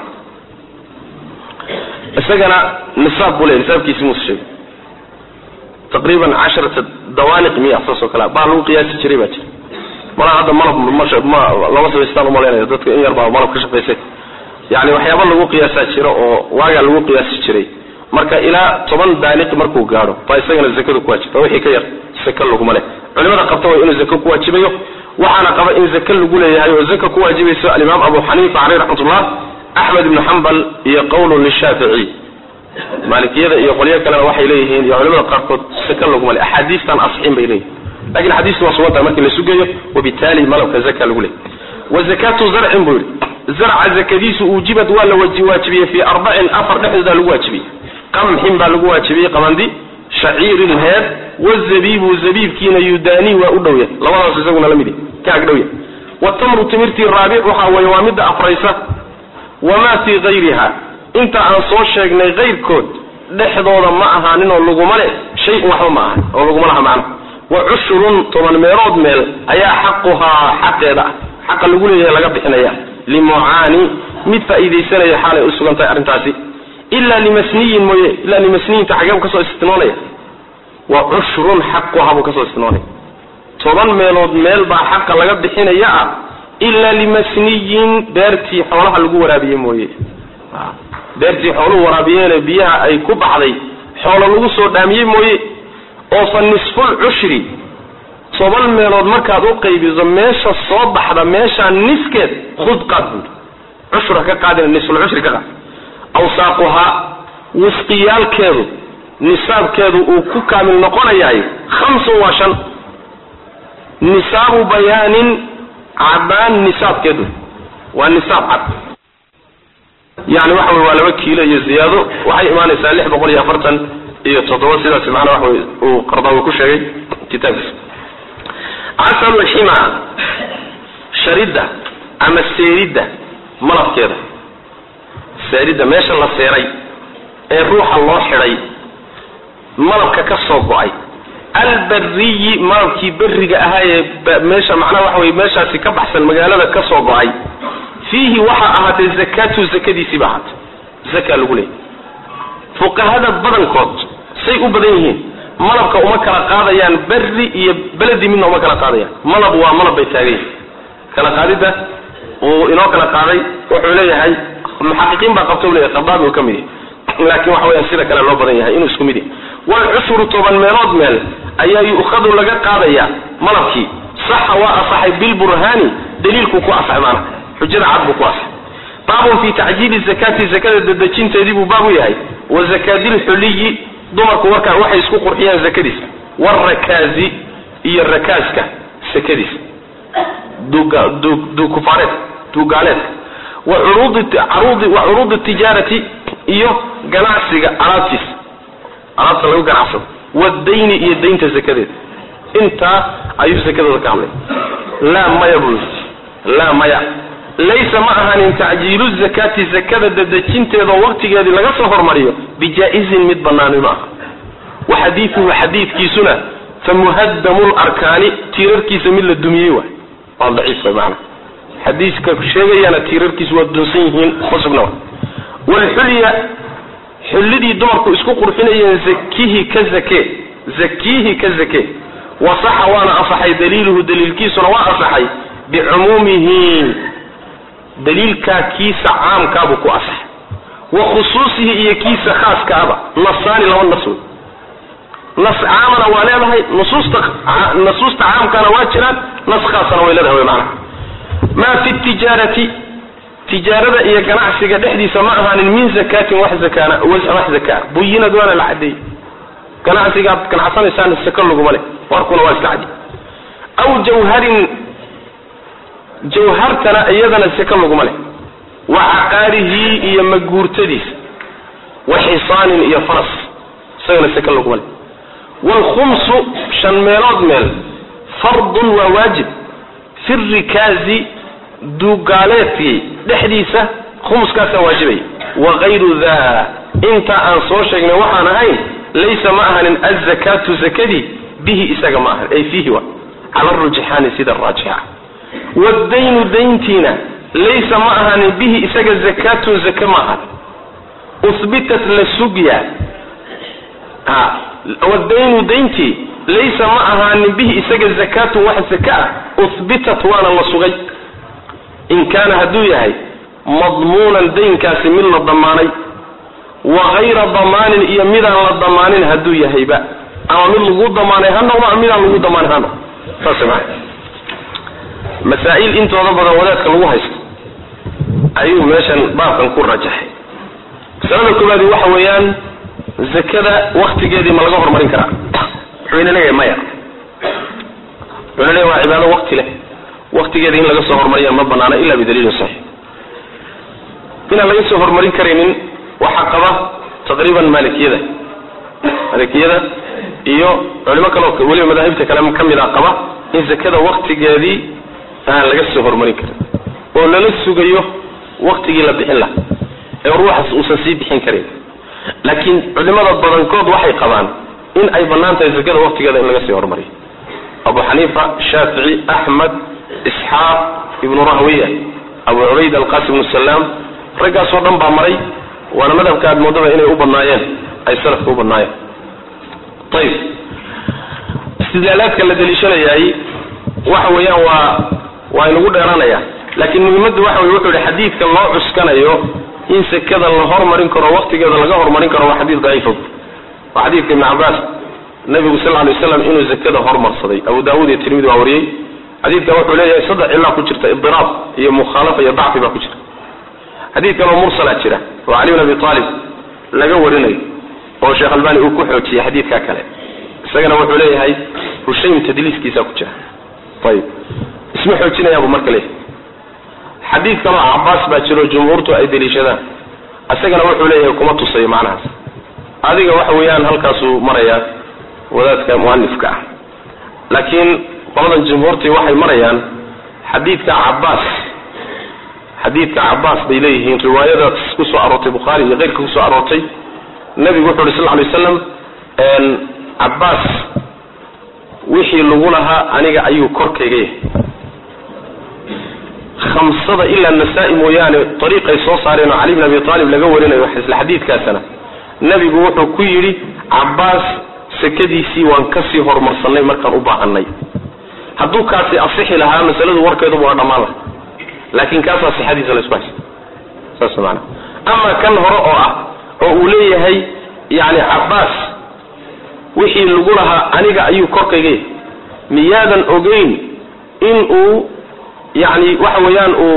isagana nisaab buu leeyahay nisaabkiisa muushay taqriiban 10 dawaaniq miya soo kala baa lagu qiyaasi jiray baa jira mala hadda malab ma lama sameystaan uma leenayo dadka in yar baa malab ka shaqeysay yani waxyaabo lagu qiyaasa jiro oo waaga lagu qiyaasi jiray marka ilaa 10 daaniq markuu gaaro baa isagana zakadu ku waajiba wixii ka yar zakada lagu male culimada qabta way inuu zakada ku waajibayo waxaana qaba in zakada lagu leeyahay oo zakada ku waajibayso al-imam Abu Hanifa alayhi rahmatullah Ahmad ibn Hanbal iyo qawlu lishafi'i maalikiyada iyo qoliyo kale waxay leeyihiin iyo culimada qaarkood zakada lagu male ahadiistan asxiin bay leeyihiin laakiin xadiisku waa suwada markii la sugayo wabitaali malabka zakada lagu leeyahay wa zakatu zar'in buri zar'a zakadiisu ujibat wala wajibiye fi 4 dhexda lagu wajibiye qamhin baa lagu wajibiye qamandi shaciir ilhad wazabibu zabibkiina yudani wa udawya labadaas isaguna la mid ka agdawya wa tamru timirti rabi'uha wa yawamida afraysa wama fi ghayriha inta aan soo sheegnay qayrkood dhexdooda ma ahaanin oo lagu male shay waxba ma aha oo lagu malaha macna wa ushrun 10 meelood meel ayaa xaqaha xaqeeda xaqa lagu leeyahay laga bixinaya limu'ani mid faa'iideysanaya xalay u sugantay arintaasi illa limasniyin moye illa limasniyin taxagam ka soo istinoonaya wa ushrun xaqaha buu ka soo istinoonaya 10 meelood meel baa xaqa laga bixinaya illa limasniyin beertii xoolaha lagu waraabiyo moye beertii xooluhu waraabiyeen biyaha ay ku baxday xoolo lagu soo dhaamiyay moye oo fa nisful ushri 10 meelood markaad u qaybiso meesha soo baxda meesha niskeed khud qad ushra ka qaadin nisful ushri ka qaad aw saaquha wasqiyalkeedu nisaabkeedu uu ku kaamil noqonayahay 5 nisaabu bayaanin عبان نساب كده والنساب عد يعني واحد ولا وكيل يزياده وحي إيمان يسالح بقول يا فرتن يتطور سيدا سمعنا واحد وقرضه وكل شيء كتاب عسل الحمى شريدة أما السيريدة مرض كده السيريدة ماشي الله سيري الروح الله حري مرض ككسر بعي البري مالكي برجة هاي ماشى معناه وحوي ماشى سكبحسن مجالة كسر بعي فيه وحى أهات الزكاة والزكاة دي سبعات زكاة الأولى فوق هذا بدن كوت سيء بدنهين ملبك ومكر قاضيان بري بلدي منه ومكر قاضيان ملب وملب بيتاري كلا قاضي ده وإنه كلا قاضي وحوليه هاي المحققين بقى قبطوا لي خضاب وكمية laakiin waxa weeyaan sida kale loo badan yahay inuu isku mid yahay والعشر toban meelood meel ayaa yuukhadu laga qaadaya malabkii saxa waa asaxay bilburhani daliilku ku asaxay maana xujada cad buu ku asaxay baabun fi ta'jiil zakati zakada dadajinteedii buu baabu yahay wa zakadil xuliyi dumarku warka waxay isku qurxiyaan zakadiis warakazi iyo rakaaska zakadiis kufareed dugaaleed وعروض التجارة iyo ganacsiga alaabtiis alaabta lagu ganacsado والدين iyo deynta zakadeed inta ayuu zakadooda ka hadlay la maya laysa ma ahanin ta'jiilu zakati zakada dadajinteeda waqtigeedii laga soo hormariyo bijaa'izin mid banaani ma aha xadiidkiisuna famuhaddamul arkani tiirarkiisa mid la dumiyey waa daciif macna xadiiska sheegayana tiirarkiisu waa dunsan yihiin qosbna والحلية حلدي دمركو اسكو قرحينيين زكيه كزكيه وصح وانا اصحي دليله دليل كيسنا واصحي بعمومه دليل كيس عام كابو كو اصح وخصوصه هي كيس خاص كابا نصاني لو النصوص نص عامنا ولها نصوص عام كان واجرا نص خاصنا ولها معنا ما في التجارة تجارة إيه ganacsiga dhexdiisa ma ahan min zakatin wax zakaa buyina doona la cadeey ganacsiga ganacsanaysan sakal lagu male warkuna waa iska cadi aw jawhartana iyadana sakal lagu male wa aqarihi iyo maguurtadiis wa hisan iyo faras sayna sakal lagu male wal khums shan meelood meel fard wa wajib fi rikazi dugaaleedkii dhexdiisa khumskaasa waajibay wagayru daa inta aan soo sheegnay waxaan ahayn laysa ma ahanin azakatu zakadi bihi isaga ma ahan ay fiihi wa cala arujxaani sida raajixa waddaynu dayntiina laysa ma ahanin bihi isaga zakatu zaka ma ahan usbitat la sugya waddaynu dayntii laysa ma ahanin bihi isaga zakatu wax zaka usbitat waana la sugay إن كان هدوية مضمونا دين كاسي من الضماني وغير ضمان يميدا للضمان هدوية هيبا أما من لغو ضماني هنا وما أميدا لغو ضمان هنا فاسمع مسائل انت وضبط ولادك الوهيس أيوه ماشا بابا نكون رجح سلام الكبادي وحويان زكذا وقت جادي ما لغوهر مرين كرا حوين ليه مايا حوين ليه وعباده وقت له waqtigeeda in laga soo hormariyo ma banaana illa bidaliil sahih in laga soo hormarin kareenin waxa qaba taqriiban malikiyada iyo culimo kale oo waliba madaahibta kale kamid ah qaba in zakada waqtigeedii aan laga soo hormarin karin oo la sugayo waqtigii la bixin la ee ruuxas uu sii bixin kareen laakiin culimada badankood waxay qabaan in ay banaantahay zakada waqtigeeda in laga soo hormariyo Abu Hanifa Shafi'i Ahmad إسحاق ابن راهوية أبو عبيد القاسم بن السلام رجع صدام بعمري وأنا مذهب كاد موضوع إني أوبن نايان أي سلف أوبن نايان طيب استدلالات كلا دليشنا جاي وحويا ونقول أنا يا لكن المد وحوي يقول الحديث كان الله عسكنا يو إنس كذا النهار مرين كرا وقت كذا الجهر مرين كرا وحديث ضعيف وحديث ابن عباس النبي صلى الله عليه وسلم إنه زكذا هرمر صدي أبو داود الترمذي وأوريه حديث كما ليه صدق إلا كجرت اضطراب هي مخالفة هي ضعف ما كجرت حديث كما مرسل أجره وعلي بن أبي طالب لقوا ورني هو شيخ الباني وكحوتي حديث كاكله سجنا وحوليه هاي وشيء تدليس كيسا كجره طيب اسمحوا لنا يا أبو مركلي حديث كما عباس باجرو جمهورته أي دليش هذا السجنا وحوليه وكما تصي معنا هذه وحويان هالكاسو مريا وذات مؤنف كا لكن قولنا الجمهورتي وحي مريان حديث عباس بإليه رواية كسو أروتي بخاري غير كسو أروتي النبي صلى الله عليه وسلم أن عباس وحي اللغولها أنيق أيو كوركي خمسة إلا النسائم ويعني طريقة يصوص علينا علي بن أبي طالب لقولنا يحس الحديث كاسنا النبي قوته كيري عباس سكديسي وانكسي هرمرسني مركان أبا عني hadduu kaasi asixi lahaa masaladu warkeedu waa dhamaan lahaa laakiin kaasa sixadiisa la isbaas saas macna ama kan hore oo ah oo uu leeyahay yani Cabbaas wixii lagu lahaa aniga ayuu korkayga miyaadan ogeyn in uu yani waxa weeyaan uu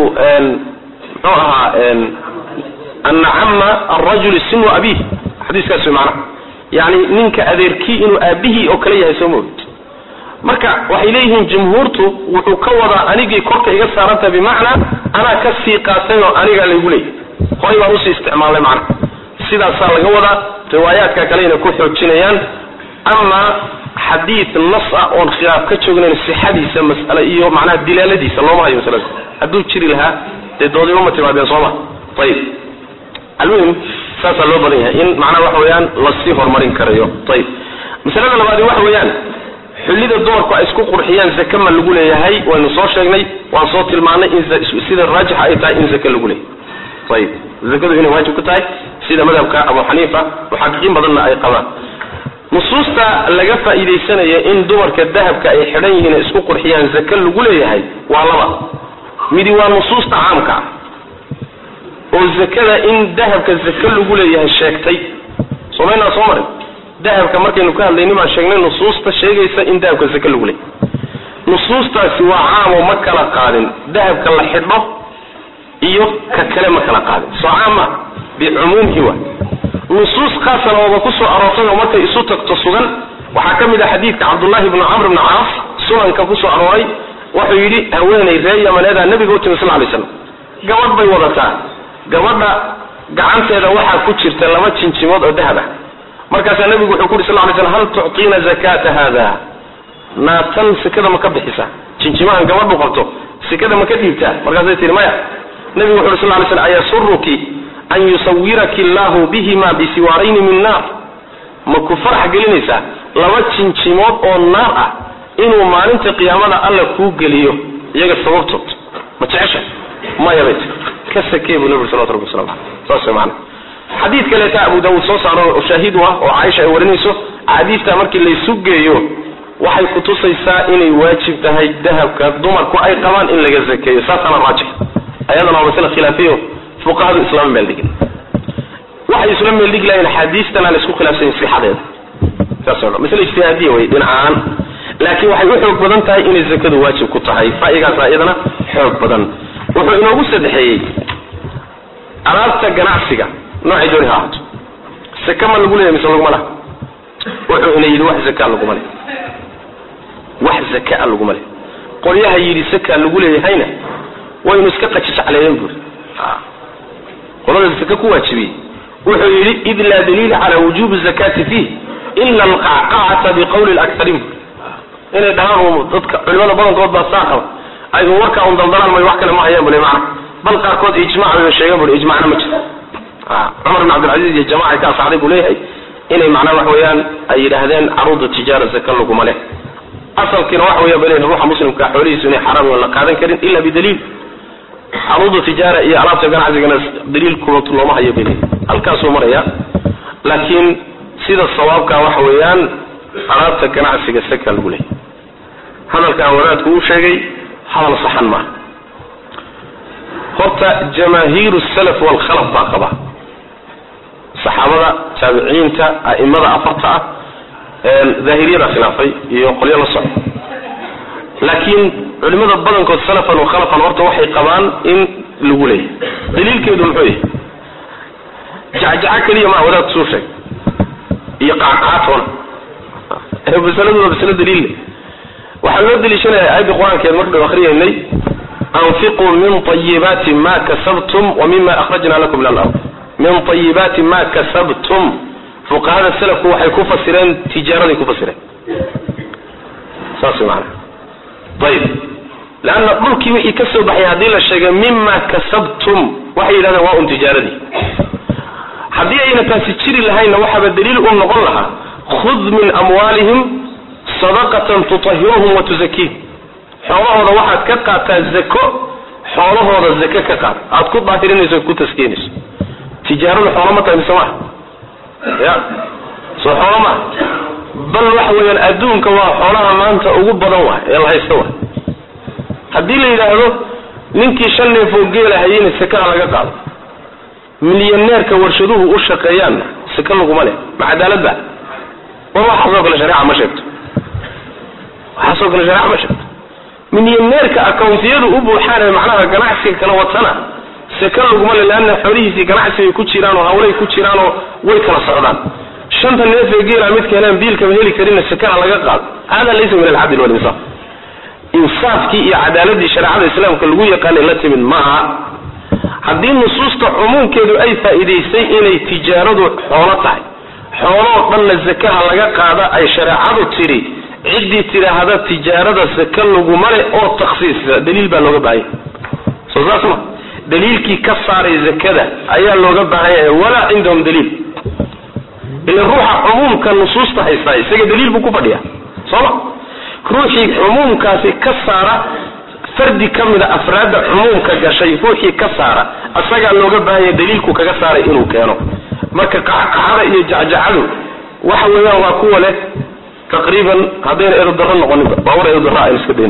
أن عم الرجل سن أبيه حديث كاسو معنا يعني نينك أذيركي إنه أبيه أو كليه يسموه marka waxay leeyihiin jumhuurtu wuxuu ka wada anigii korka iga saaranta bimaana ana ka sii qaatay oo aniga lagu leeyahay qoy baa u sii isticmaalay macna sidaas laga wada riwaayaadka kale inay ku xoojinayaan ama hadith nas oo khilaaf ka joognayn sixadiisa mas'ala iyo macna dilaaladiisa loo maayo mas'ala haduu jiri lahaa doodii uma timaadeen Soomaa طيب المهم ساسا loo badan yahay in macna wax weeyaan la sii hormarin karayo طيب misalada labaad wax weeyaan xillida doorku ay isku qurxiyaan zaka ma lagu leeyahay waanu soo sheegnay waan soo tilmaanay in sida raajix ay tahay in zaka lagu leeyahay طيب zakadu inay waajib ku tahay sida madhabka Abu Hanifa muhaqqiqin badanna ay qabaan nusuusta laga faa'iideysanayo in dumarka dahabka ay xidhan yihiin isku qurxiyaan zaka lagu leeyahay waa laba midi waa nusuusta caamka oo zakada in dahabka zaka lagu leeyahay sheegtay Soomaaliya Soomaali dahabka markaynu ka hadlaynay ma sheegnay nusuusta sheegaysa in dahabka zaka lagu leeyahay nusuustaasi waa caam oo ma kala qaadin dahabka la xidho iyo ka kale ma kala qaadin saama bi'umumhi wa nusuus qaasana oo ku soo aroortay markay isu tagto sugan waxa kamid ah xadiidka Abdullah ibn Amr ibn Aas sunan ku soo arooray wuxuu yiri haweenay reeya maleeda nabiga sallallahu alayhi wasallam gabadh bay wadataa gabadha gacanteeda waxa ku jirta laba jinjimood oo dahab ah markaas nabigu wuxuu ku yiri sallallahu alayhi wasallam hal tu'tina zakata hada naatan sikada ma ka bixisa jinjimahan gabadhu qabto sikada ma ka dhiibtaa markaas ay tiri maya nabigu wuxuu sallallahu alayhi wasallam ayasurruki an yusawwiraki Allah bihima bisiwarayn min nar ma ku farax gelinaysa laba jinjimood oo naar ah inuu maalinta qiyaamada alla ku geliyo iyaga sababtood ma jecesha ma yaabay كسكيب النبي صلى الله عليه وسلم فاسمعنا حديث كلا أبو داود صار وشاهدوا وعائشة ورنيسو حديث تمركي اللي سجيو وحي قطوسي سائني واجب تهي الذهب كالضمر كو أي قوان إلا جزكي ساتنا راجح أيضا هو مثلا خلافيه فقهاء الإسلام مالك وحي الإسلام مالك لا الحديث تنا لسكو خلافين في حديث فاسمعنا مثل اجتهادية ويدين عام لكن وحي وحي بدن تهي إن الزكاة واجب كتهي فإيقا سائدنا حب بدن wuxuu inoogu sadeexay alaabta ganacsiga nooc dooni ha ahaato sakama lagu leeyahay mise lagu mala wuxuu inay yiri wax zakaa lagu mala wax zakaa lagu mala qoliyaha yiri zakaa lagu leeyahayna way inuu iska qajacleeyeen bur qolada zakaa ku waajibi wuxuu yiri id la dalil ala wujub zakati fi illa al-qa'qa'ata bi qawl al-aktharin inay dhahaan dadka culimada badankood baa saaqaba ay warka on daldalan ma wax kale ma hayaan bale macna bal qaarkood ijmaac ay sheegan bal ijmaacna ma jiro Umar ibn Abdul Aziz iyo jamaaca ka saaray buu leeyahay inay macna wax weeyaan ay yiraahdeen aruud tijaara zakal lagu male asalkiina wax weeyaan bale ruuxa muslimka xoolihiisu inay xaraam wala qaadan karin illa bi daliil aruud tijaara iyo alaabta ganacsiga daliil kuloo looma hayo bale halkaas oo maraya laakiin sida sawaabka wax weeyaan alaabta ganacsiga zakal lagu leeyahay hadalka waraadku uu sheegay هذا صحن ما horta jamaahiru salaf wal khalaf baqaba saxaabada tabiiciinta aimada afarta zahiriyada khilaafay iyo qoliyo la socdo laakiin culimada badankood salafan oo khalafan horta waxay qabaan in lagu leeyahay daliilkeedu muxuu yahay jaajaca kaliya ma wadaad soo sheeg iyo qaacatoon ee bisaladu daliil waxa loo daliishanaya ayada quraankeed markii akhriyeynay anfiqu min tayyibati ma kasabtum wa mimma akhrajna lakum min al-ard min tayyibati ma kasabtum fuqaha salaf waxay ku fasireen tijaarada ku fasireen saasi macna طيب لان dhulkii wixii ka soo baxay hadii la sheegay mimma kasabtum waxay yiraahdeen waa tijaaradi hadii ayna taasi jiri lahayna waxa daliil u noqon lahaa khudh min amwalihim صدقة تطهرهم وتزكيهم حولهذا واحد كقاطع الزكاة حولهذا الزكاة كقاطع أتكون باطرين إذا كنت تسكينش تجارة الحرامة تنسمح يا سو حرامة بل وحوي الأدون كوا حرامة ما أنت أقول بدوه يلا يستوى هدي لي إذا هذا ننكي شن فوقي لهين الزكاة على قطع milyaneerka warshaduhu u shaqeeyaan saka laguma leh ma cadaaladba waxaasoo kale shariica ma sheegto waxaasoo kale shariica ma sheegto milyaneerka akawntiyadu u buuxaan macnaha ganacsiga kala watana saka laguma leh laana xoolihiisii ganacsi ay ku jiraan oo hawlay ku jiraan oo way kala socdaan shanta neef ee geela mid keenan biilka heli karina saka laga qaad hada laysa min al-adl wal insaf insaafki iyo cadaaladii shariicada islaamka lagu yaqaan la timid maaha haddii nusuusta cumuumkeedu ay faa'iideysay inay tijaaradu xoolo tahay xoolo dhanna zakaha laga qaada ay shariicadu tiri cidii tiraahda tijaarada zaka laguma leh oo takhsiis daliil baa looga baahay soo saasma daliilkii ka saaray zakada ayaa looga baahay wala indhom daliil ila ruuxa cumuumka nusuusta haysta isaga daliil buu ku fadhiyaa soo ruuxi cumuumkaasi ka saara fardi kamida afraada cumuumka gashay ruuxi ka saara asaga looga baahay daliilku kaga saaray inuu keeno marka qaxada iyo jacjacadu waxa weeyaan waa kuwa leh taqriiban hadeen eedo darro noqonin ba war eedo darro ay iska deen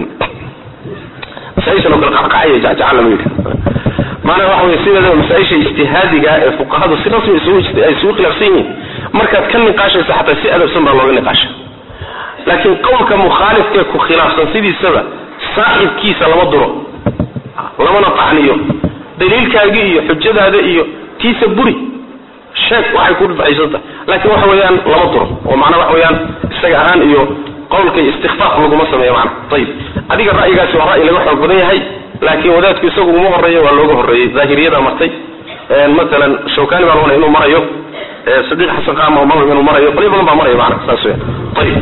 saysan oo qaxqa iyo jacjacala ma yiri maana waxa weey sidoo masaa'isha ijtihaadiga ee fuqahadu si rasmi ay soo khilaafsan marka kan niqaashaysa xataa si adabsan baa looga niqaashaa laakiin qowlka mukhalifka ku khilaafsan sidiisaba saaxibkiisa lama duro lamana taxniyo daliilkaaga iyo xujadaada iyo tiisa buri sheek waxay ku dhacaysata laakiin waxa weeyaan lama duro oo macna waxa weeyaan isaga ahaan iyo qowlka istikhfaaf lagu sameeyo macna tayib adiga ra'yigaasi waa ra'yi laga xoog badan yahay laakiin wadaadku isagu uma horeeyo waa looga horeeyay zaahiriyada martay مثلا شوكاني بالون انه مريو صديق حسن قام ومر انه مريو قريبا ما مريو معنا اساسا طيب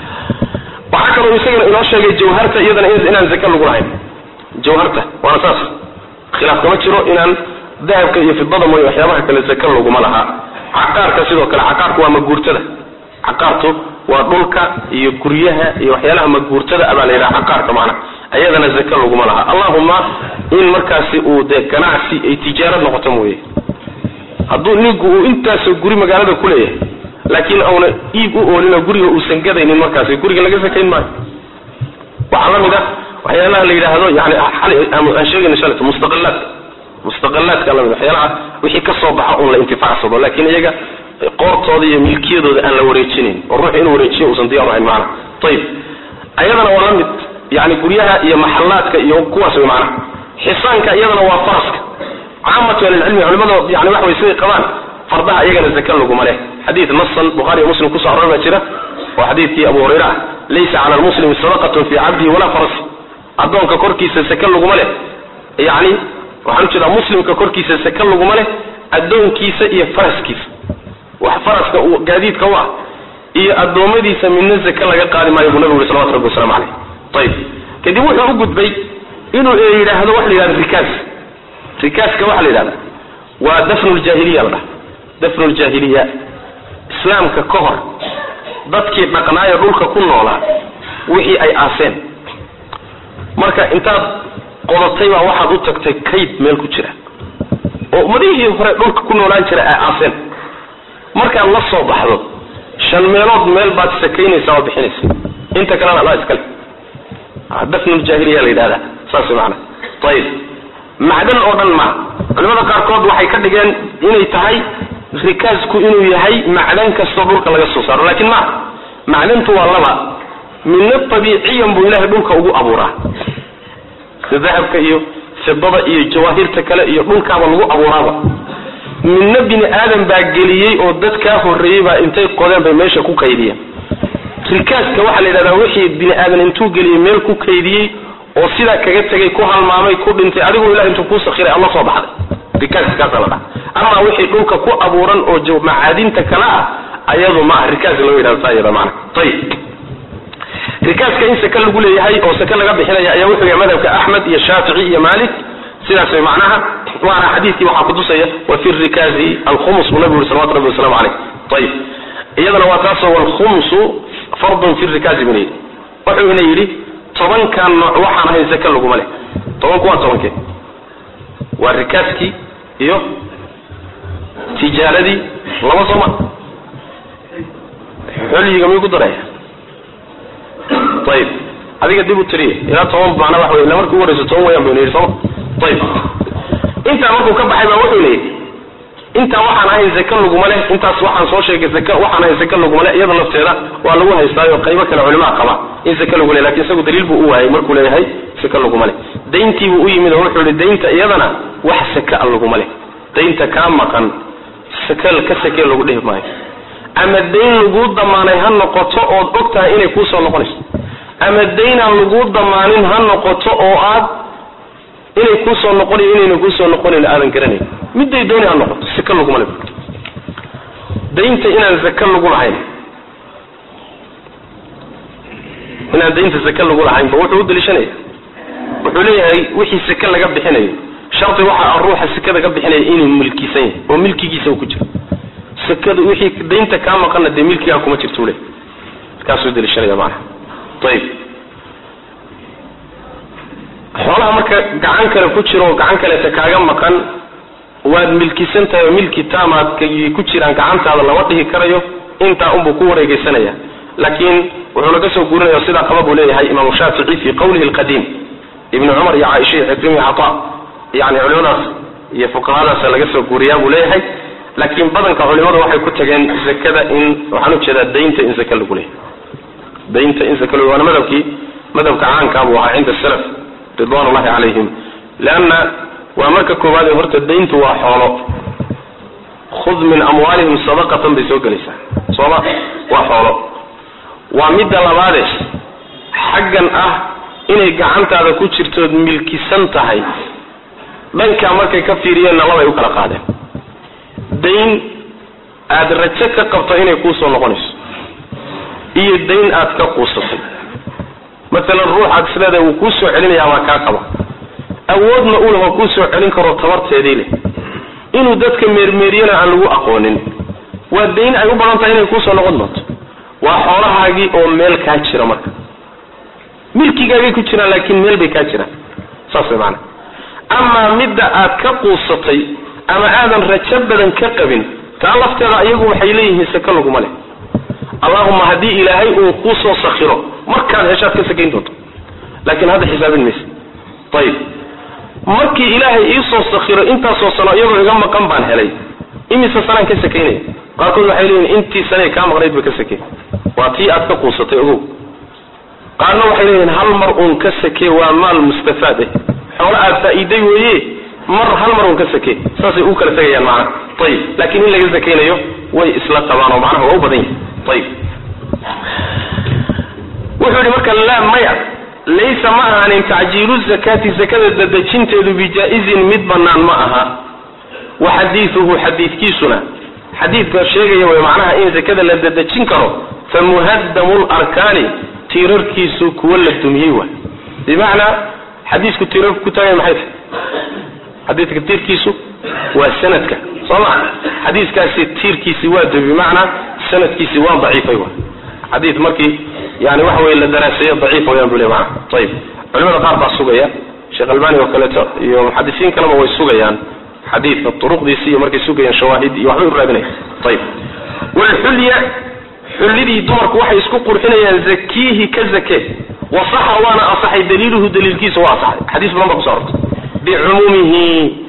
وحكروا يسجل انه شيء جوهرته ايضا ان ذكر لو راين جوهرته وانا اساس خلاف كما جرو ان ذهبك iyo fidada mooy waxyaabaha kale zakar lagu malaha aqaarka sidoo kale aqaarku waa maguurtada aqaartu waa dhulka iyo guryaha iyo waxyaalaha maguurtada abaaleera aqaarka macna ayadana zakar lagu malaha allahumma in markaasi uu de ganacsi ay tijaarad noqoto mooyee haduu nigu uu intaas guri magaalada ku leeyahay laakiin awna iib u oolina guriga uu san gadaynin markaasi guriga laga sakayn ma waxa la mid ah waxyaalaha la yiraahdo yaani aan sheegay inshallah mustaqillat kala mid waxyaalaha wixii ka soo baxa oo la intifaacsado laakiin iyaga qoortooda iyo milkiyadooda aan la wareejinin oo ruux inuu wareejiyo uu san diyaar ahayn macna tayib ayadana waa la mid يعني guryaha iyo maxallaadka iyo kuwaas way macna xisaanka iyadana waa faraska caamatu ilmi culimada yani wax way sii qabaan fardaha iyagana zakar lagu male hadith nasan bukhari muslim ku soo jira waa hadithii abu hurayra laysa ala almuslim sadaqatun fi 'abdihi wala faras adoonka korkiisa zakar lagu male yani waxaan jira muslimka korkiisa zakar lagu male adoonkiisa iyo faraskiisa wax faraska uu gaadiidka waa iyo adoomadiisa minna zakar laga qaadi maayo nabiga sallallahu alayhi wasallam طيب كدي wuxuu u gudbay inuu yiraahdo wax la yiraahdo rikaas wax la yiraahdo waa dafnul jahiliya la dafnul jahiliya islaamka ka hor dadkii dhaqanaaya dhulka ku noolaa wixii ay aaseen marka intaad qodatay waa waxaad u tagtay kayd meel ku jira oo madihii hore dhulka ku noolaan jira ay aaseen marka la soo baxdo shan meelood meel baad sakaynaysaa oo bixinaysaa inta kalena la iskale دفن الجاهليه ليدادا ساسي معنا طيب معدن او دن ما culimada qaar kood waxay ka dhigeen inay tahay rikaasku inuu yahay macdan kasto dhulka laga soo saaro laakiin ma macdantu waa laba min tabiiciyan buu ilaahay dhulka ugu abuuraa dahabka iyo fidada iyo jawaahirta kale iyo dhulkaaba lagu abuuraaba min bini aadam baa geliyay oo dadka horeeyay baa intay qodeen bay meesha ku kaydiyeen rikaaska waxa la yiraahdaa wixii bini aadan intuu galiyay meel ku kaydiyay oo sida kaga tagay ku halmaamay ku dhintay adigu ilaahay intuu ku sakhiray Allah soo baxday rikaaska kala ama wixii dhulka ku abuuran oo macaadinta kala ayadu ma rikaas loo yiraahdo sayida macna tayib rikaaska in saka lagu leeyahay oo saka laga bixinaya ayaa wuxuu yahay madhabka Ahmad iyo Shafi'i iyo Malik sidaas ay macnaha waana xadiisi waxa ku tusaya wa fi rikazi al-khums nabi sallallahu alayhi wasallam tayib iyadana waa taas oo al-khums فرض في الركاز مني وحنا يري طبعا كان waxaan hay zakar lagu male طبعا kuwa tobanke waa rikaaski iyo tijaaradi laba soma xiliga ma ku daray طيب adiga dib u tiriye ila toban baana wax weey markuu warayso toban way aan beenay soo طيب inta markuu ka baxay baa wuxuu leeyahay inta waxaan ahayn zaka laguma leh intaas waxaan soo sheegay zaka waxaan ahayn zaka laguma leh iyada nafteeda waa lagu haystaayo qaybo kale culimada qaba in zaka lagu leh laakiin isagu daliil buu u waayay markuu leeyahay zaka laguma leh dayntii uu yimid oo wuxuu daynta iyadana wax zaka laguma leh daynta ka maqan ka sake lagu dhih maayo ama dayn lagu damaanay ha noqoto oo ogtahay inay ku soo noqonayso ama dayn aan lagu damaanin ha noqoto oo aad inay ku soo noqonay inayna ku soo noqonin aadan garanay miday dooni ha noqoto zaka lagu malay daynta inaan zaka lagu lahayn inaan daynta zaka lagu lahayn wuxuu u dalishanaya wuxuu leeyahay wixii zaka laga bixinayo sharti waxa ruuxa zakada laga bixinayo inuu milkiisan yahay oo milkigiisa ku jiro zakada wixii daynta ka maqan de milkiga kuma jirto le kaasoo dalishanaya macna tayib xoolaha marka gacan kale ku jiro gacan kale ta kaaga maqan waad milkiisan tahay milki taamaad ku jiraan gacantaada lama dhihi karayo inta uu ku wareegaysanaya laakiin wuxuu laga soo guurinayaa sida qababu leeyahay Imam Shafi'i fi qawlihi al-qadim Ibn Umar ya Aisha ibn Ata yani culimadaas iyo fuqahadaas laga soo guuriyaa buu leeyahay laakiin badanka culimadu waxay ku tageen zakada in waxaan u jeedaa daynta in zakada lagu leeyahay daynta in zakada waa madhabka caanka ah waa inta salaf ridwanullahi alayhim laana waa marka koobaad horta dayntu waa xoolo khudh min amwalihim sadaqatan bi soo galaysa sooba waa xoolo waa mid labaad xaggan ah inay gacantaada ku jirto milkisan tahay dhanka markay ka fiiriyeen laba ay u kala qaadeen dayn aad rajo ka qabto inay ku soo noqonayso iyo dayn aad ka quusatay مثلا روح أكسلada uu ku soo celinaya waa ka qaba awoodna uu leh ku soo celin karo tabarteedii leh inuu dadka meermeeriyana aan lagu aqoonin waa dayn ay u badan tahay inay ku soo noqon doonto waa xoolahaagi oo meel ka jira marka milkigaagi ku jira laakiin meel bay ka jira saas macna ama midda aad ka quusatay ama aadan rajo badan ka qabin taa lafteeda ayagu waxay leeyihiin saka lagu male allahumma hadi ilaahay uu ku soo sakhiro markaad heshaad ka sakayn doonto laakiin hada xisaabin mis tayib markii ilaahay ii soo sakhiro inta soo sano iyagoo iga maqan baan helay imisa sanaan ka sakaynay qaarkood waxay leeyihiin intii sanay ka maqnayd ba ka sakay waa tii aad ka quusatay ogow qaarna waxay leeyihiin hal mar uun ka sakay waa maal mustafaad xoolo aad faa'iiday weeye mar hal mar uun ka sakay saasay u kala tagayaan macna tayib laakiin in laga sakaynayo way isla qabaan oo macnaha waa u badan yahay tayib wuxuu marka la maya laysa ma'an ta'jiilu zakati zakada dadajinteedu bijaa'izin mid banaan ma aha wa hadithuhu hadithkiisuna hadithka sheegaya way macnaha in zakada la dadajin karo fa muhaddamul arkani tirarkiisu kuwa la dumiyay waa bimaana hadithku tirar ku taagay maxay hadithka tirkiisu waa sanadka soma hadithkaasi tirkiisi waa bimaana sanadkiisi waa daciifay waa hadith markii يعني waxa la daraasay daciif oo yaan bulay macna tayib culimada qaar baa sugaya Sheikh Albani oo kale iyo muhaddisiin kale way sugayaan hadithka turuqdiisa markay sugayaan shawaahid iyo waxba u raadinay tayib wal hulya hulidi dumarku waxay isku qurxinayaan zakihi ka zakay wa saha wana asahi daliluhu dalilkiisa waa sahay hadith badan ku soo bi umumihi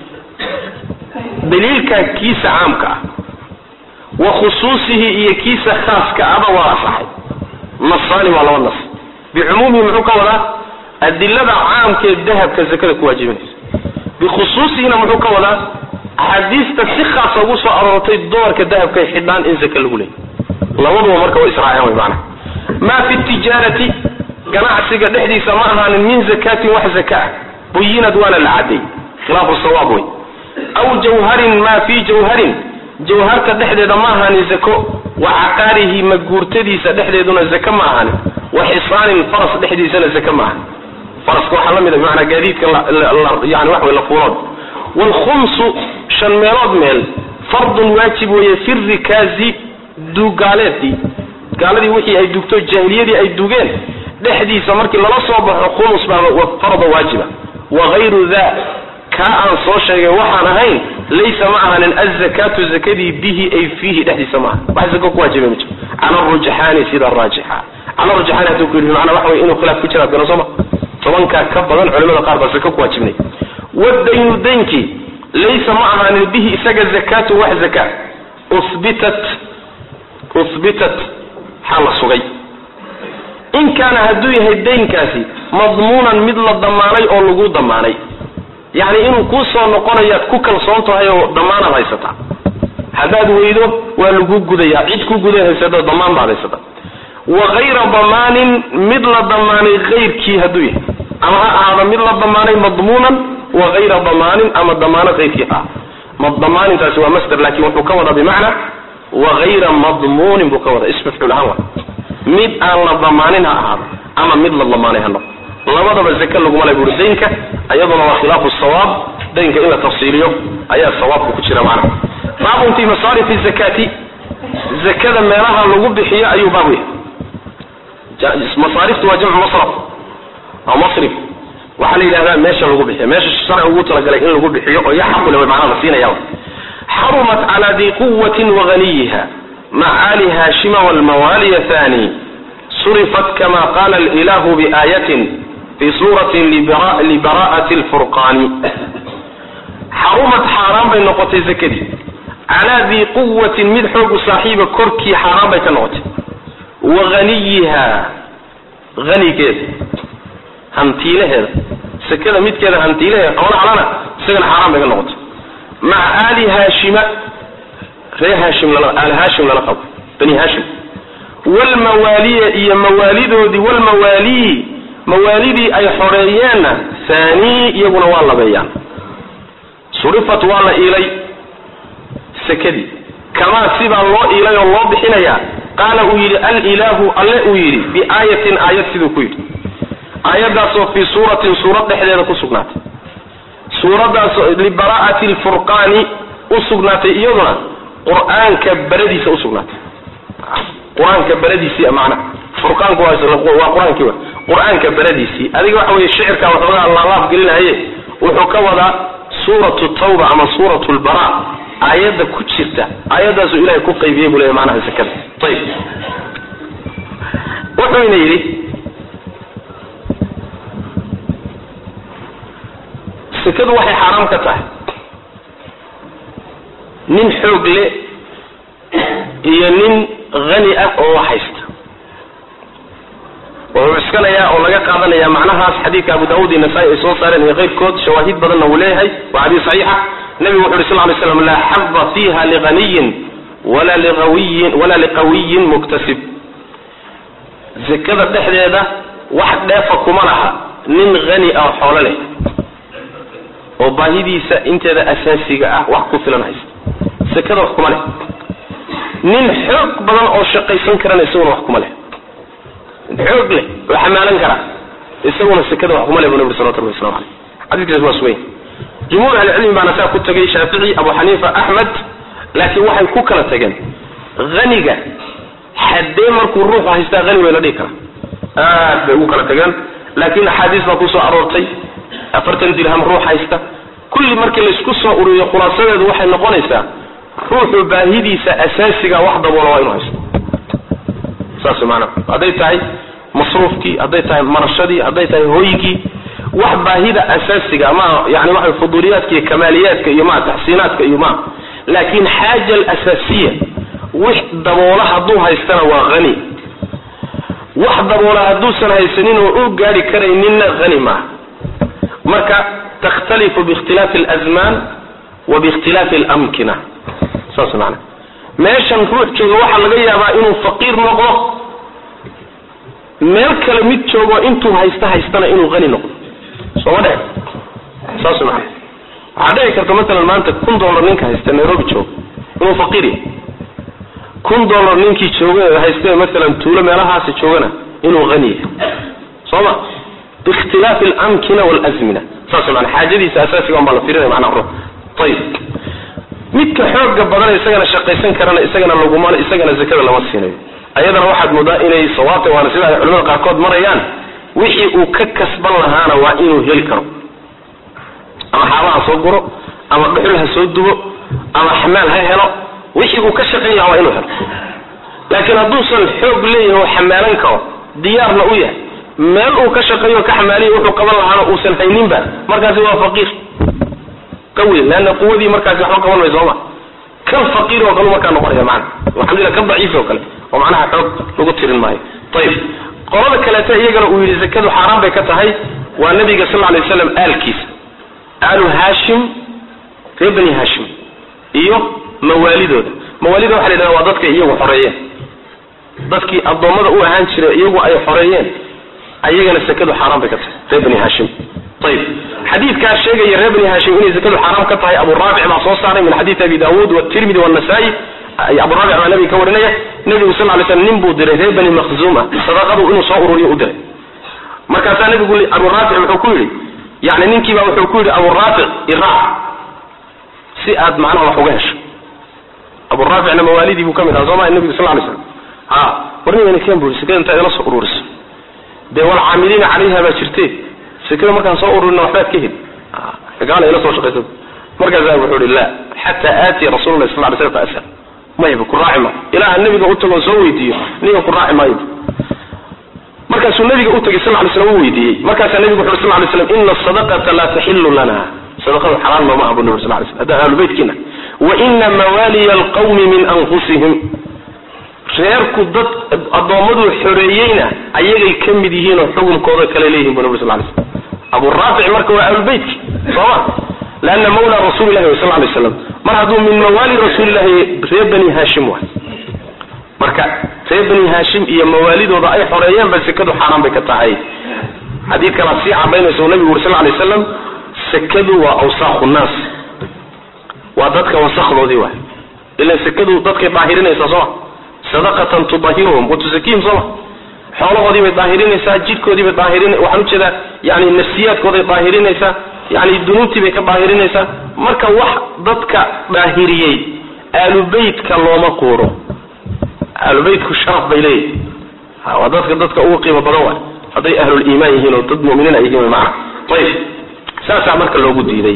dalilka kiisa aamka wa khususihi iyo kiisa khaaska aba waa sahay نصاني ولا نص بعمومه محوكا ولا الدلة عام كالذهب كالزكاة كواجبين بخصوصه هنا محوكا ولا حديث تسخى صوصة أرطي الدور كالذهب كالحدان إن زكاة الأولين الله وضوه مركا وإسرائيل ومعنى ما في التجارة قناع سيقى دحدي سماها من زكاة وحزكاة بيين دوان العادي خلاف الصوابوي أو جوهر ما في جوهر جوهر كدحدي دماها نزكو وعقاره مغورتدي سدخديدنا زكاه ما اهان وحصان الفرس دحدي سنه زكاه ما اهان فرس waxa la mid ah macna gaadiidka yani wax wala fuulad wal khums shan meelood meel fard waajib weeye fi rikazi dugalati gaaladii wixii ay dugto jahiliyadii ay dugeen dhaxdiisa markii lala soo baxo khums baa fard waajiba wa ghayru dha ka aan soo sheegay waxaan ahayn laysa ma'ahan az-zakatu zakadi bihi ay fihi dhaxdiisa ma wax zakoo ku waajibay mid ana rujxani sida raajixa ana rujxani hadu ku yiri macna wax way inuu khilaaf ku jira garan soma tobanka ka badan culimada qaar baa zakoo ku waajibnay wadaynu danki laysa ma ahaanin bihi isaga zakatu wax zaka usbitat xala sugay in kaana hadduu yahay daynkaasi madmuunan mid la damaanay oo lagu damaanay yani inuu kuu soo noqonayaad ku kalsoon tahay oo damaanaad haysataa haddaad weydo waa lagu gudayaa cid ku guday haysata damaan baad haysata wagayra damaanin mid la damaanay kayrkii hadduu yahay ama ha ahaada mid la damaanay madmuunan wagayra damaanin ama damaano kayrkii ha damaanintaasi waa masder laakin wuxuu ka wadaa bimacna wagayra madmuunin buu ka wadaa ism mafcuul ahaan wa mid aan la damaanin ha ahaado ama mid la damaanay ha noqo labadaba zaka laguma leh buuri daynka ayaduna waa khilaafu sawaab daynka in la tafsiiliyo ayaa sawaabka ku jira macna baabun fi masaarifi zakati zakada meelaha lagu bixiyo ayuu baabu yahay masaariftu waa jamcu masraf oo masrif waxaa la yidhahdaa meesha lagu bixiyo meesha sharciga ugu talagalay in lagu bixiyo oo yaxaqu leh macnaha la siinaya xarumat cala di quwatin waghaniyiha macaali haashima walmawaaliya thani surifat kama qala alilahu biaayatin fi suratin libara'ati alfurqani xarumat xaaraan bay noqotay zakadii calaa dii quwatin mid xoogu saaxiiba korkii xaaraan bay ka noqotay waghaniyiha hanigeeda hantiilaheeda sakada midkeeda hantiilaheeda xoolahalana isagana xaaraan bay ka noqotay maca aali haashima reer haashim aal haashim lala qabo bani haashim walmawaaliya iyo mawaalidoodii walmawaalii mawaalidii ay xoreeyeenna haanii iyaguna waa labeeyaan surifat waa la iilay sakadii kamaa sibaa loo iilay oo loo bixinayaa qaala uu yidhi alilaahu alle uu yidhi biaayatin aayad siduu ku yidhi aayaddaasoo fii suuratin suurad dhexdeeda ku sugnaatay suuraddaasoo libara'ati alfurqaani u sugnaatay iyaduna qur-aanka baradiisa usugnaatay qur-aanka baradiisii macnaha furqaanku waa qur-aankii wa qur-aanka baradiisii adiga waxa weeye shicirka waxoogaa laalaaf gelinahaye wuxuu ka wadaa suuratu tawba ama suuratu lbara aayadda ku jirta aayaddaasuu ilahay ku qaybiyey buu leeyahy macnaha sakada ayib wuxuuna yidhi sakadu waxay xaaraam ka tahay nin xoog le iyo nin hani ah oo haysta wuxuu iskanayaa oo laga qaadanaya macnahaas xadiidka abu daawud iyo nasaa-i ay soo saareen iyo keyrkood shawaahid badanna uu leeyahay waa xadiis saxiixa nabigu wuxu uhi sal lay slam laa xaba fiiha lighaniyin walaa liqawiyin muktasib zakada dhexdeeda wax dheefa kuma laha nin hani ah xoolo leh oo baahidiisa inteeda asaasiga ah wax ku filan haysta sakada wax kuma leh nin xoog badan oo shaqaysan karana isaguna wax kuma leh xoog leh oo xamaalan kara isaguna sakada wax kuma leh buu nabi sallallahu alayhi wasallam xadiiskaas waa sugan jumhuur ahli baana saa ku tagay Shaafici Abu Hanifa Ahmad laakiin waxay ku kala tageen ghaniga haddii markuu ruuxu haysta ghani way la dhigi karaa bay u kala tageen laakiin xadiis baa ku soo aroortay 40 dirham ruux haysta kulli markii la isku soo ururiyo khulaasadeedu waxay noqonaysaa ruuxu baahidiisa asaasiga wax daboolo waa inuu haysto saas macnaheedu haday tahay masruufkii haday tahay marashadii haday tahay hooyigii wax baahida asaasiga ama yani waxa fuduliyaadka iyo kamaaliyaadka iyo ma tahsiinaadka iyo ma laakiin xaaja al-asasiya wax daboola haduu haystana waa ghani wax daboola haduusan haysanin oo u gaari karayninna ghani ma marka تختلف باختلاف الازمان وباختلاف الامكنه saas macna meeshan ruux jooga waxa laga yaabaa inuu faqiir noqdo meel kale mid joogo intuu haystana inuu qani noqdo soo wada saas macna hadday karto mesela maanta $100 ninka haysta Nairobi joogo inuu faqiir $100 ninkii jooga haysta mesela tuulo meelahaas joogana inuu qani soo باختلاف الامكنه والازمنه saas macna xaajadiisa asaasiga oo la fiirinay macna ruux طيب midka xooga badan isagana shaqaysan karana isagana lagu maal isagana zakada lama siinayo ayadana waxaad moodaa inay sawaabta waana sida ay culimada qaar kood marayaan wixii uu ka kasban lahaana waa inuu heli karo ama xaalaha soo guro ama dhuxul ha soo dubo ama xamaal ha helo wixii uu ka shaqeeyo waa inuu helo laakiin hadduu san xoog leeyahay xamaalan karo diyaarna u yahay meel uu ka shaqeeyo ka xamaaliyo wuxuu qaban lahaana uu san hayninba markaasi waa faqiir qawi laana quwadii markaas waxa qaban way sooma kan faqiir oo kale markaa noqonaya macna alxamdulillah kan daciif oo kale oo macnaha xoog lagu tirin maayo tayib qolada kale iyagana uu yiri zakadu xaraam bay ka tahay waa nabiga sallallahu alayhi wasallam aalkiisa aalu hashim ibn hashim iyo mawaalidooda waxa la yiraahdaa waa dadka iyagu xoreeyeen dadkii adoomada u ahaan jiray iyagu ay xoreeyeen ayagana zakadu xaraam bay ka tahay ibn hashim طيب حديث كان شيء يا ابن هاشم إن زكاة الحرام كتها أبو الرافع مع صوصار من حديث أبي داود والترمذي والنسائي أبو الرافع مع النبي كورنية النبي صلى الله عليه وسلم نبو دريه بني مخزومة صدقه إنه صور يؤدر ما كان ثاني بيقول لي أبو الرافع وحكولي يعني ننكي بقى وحكولي أبو الرافع إراع سئاد معنا وحوجاش أبو الرافع أنا مواليدي بكمل أزوما النبي صلى الله عليه وسلم ورني أنا كم بقول سكان أنت نص قرورس ده والعاملين عليها بشرتين سكده markaan soo ururino waxbaad ka hel gaal ila soo shaqeyso markaas ay wuxuu ilaa hatta aati rasuulullah sallallahu alayhi wasallam ma yaba ku raacima ila nabiga u tago soo weydiyo niga ku raacima markaas nabiga u tagay sallallahu alayhi wasallam weydiiyay markaas nabiga wuxuu sallallahu alayhi wasallam inna sadaqata la tahillu lana sadaqatu halal ma abu nabi sallallahu alayhi wasallam hada ahlu baytkina wa inna mawali alqawm min anfusihim reerku dad adoomadu xoreeyayna ayagay kamid yihiin oo xukunkooda kale leeyihiin nabi sallallahu alayhi wasallam أبو الرافع مركب البيت صح لأن مولى رسول الله صلى الله عليه وسلم مرهدوا من موالي رسول الله بني هاشم واحد مركب بني هاشم هي مواليد وضعي حريان بس سكدوا حرام بكتاعي حديث كان صيحة بين النبي صلى الله عليه وسلم سكدوا وأوساخ الناس وضدك وسخ ذي واحد إلا سكدوا ضدك طاهرين يسصح صدقة تطهرهم وتزكيهم صح xoolahoodii bay daahirinaysaa jidkoodii bay waxaan u jeedaa yani nafsiyaadkoodii daahirinaysaa yani dunuubtii bay ka daahirinaysaa marka wax dadka daahiriyay aalubaytka looma quuro aalubaytku sharaf bay leeyihiin waa dadka ugu qiimo badan waa hadday ahlul iimaan yihiin oo dad mu'miniin ay yihiin macna ayib saasaa marka loogu diiday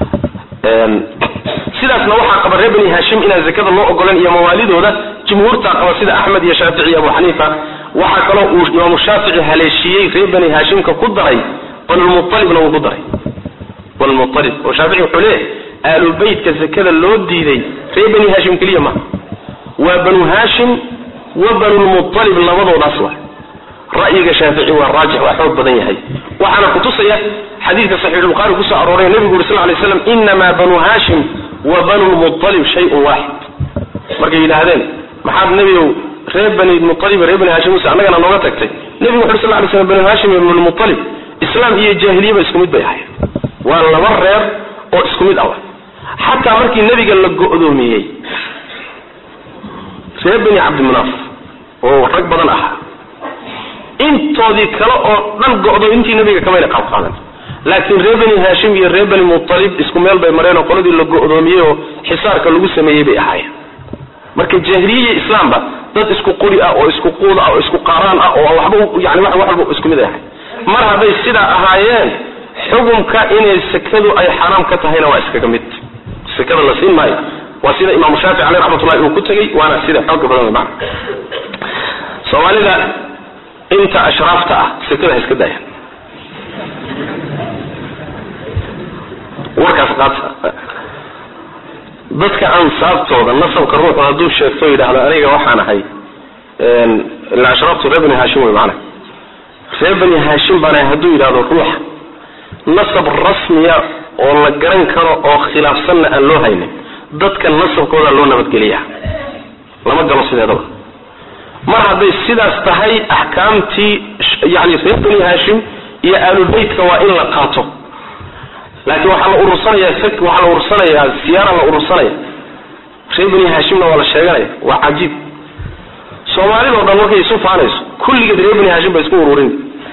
sidaasna waxaa qaba reer bani hashim inaan zakada loo ogolan iyo mawaalidooda jumhuurta qaba sida axmed iyo shaafici iyo abu xaniifa waxa kale uu imaam shaafici haleeshiyay reer bani hashim ka ku daray banu muttalibna uu ku daray banu muttalib oo shaafici wuxuu leeyahay aalu baytka zakada loo diiday reer bani hashim kaliya ma waa banu hashim wa banu muttalib labadoodaas waa ra'yiga shaafici waa raajix waa xoog badan yahay waxaana ku tusaya xadiidka sahih al-bukhari ku soo arooray nabiga sallallahu alayhi wasallam inma banu hashim wa banu muttalib shay'un wahid markay yiraahdeen maxaad nabiga reer bani muttalib reer bani hashim annagana nooga tagtay nabiga sallallahu alayhi wasallam bani hashim iyo bani muttalib islaam iyo jaahiliya isku mid bay ahaayeen waa laba reer oo isku mid ah hatta markii nabiga la go'doomiyay reer bani abd manaf oo rag badan ah intoodii kale oo dhan go'do intii nabiga kamayna qaab qaadan laakiin reer bani hashim iyo reer bani muttalib isku meel bay mareen oo qoladii la go'doomiyay oo xisaarka lagu sameeyay bay ahaayeen marka jaahiliya islaamba dad isku qori ah oo isku quud ah oo isku qaraan ah oo waxba yani wax walba isku mid ah mar haday sida ahaayeen xukunka inay sakadu ay xaraam ka tahayna waa iskaga mid sakada la siin maayo waa sida imaam shaafici alayhi rahmatullahi uu ku tagay waana sida xoog badan ma Soomaalida inta ashrafta ah sakada iska daayaan warkaas qaad dadka ansaabtooda nasabka ruuxu hadduu sheegto yidhaahdo aniga waxaan ahay la ashraftu reer bani hashim way macna reer bani hashim baan hadduu yidhaahdo ruuxa nasab rasmiya oo la garan karo oo khilaafsanna aan loo haynin dadka nasabkooda loo nabadgeliyaa lama galo sideedaba mar hadday sidaas tahay axkaamtii yani reer bani hashim iyo aalu baytka waa in la qaato laakiin waxa la urursanayaa siyaara la urursanaya reer bani hashimna waa la sheeganaya waa cajiib Soomaalida oo dhan waxay isu faanayso kulligeed reer bani hashim bay isku ururin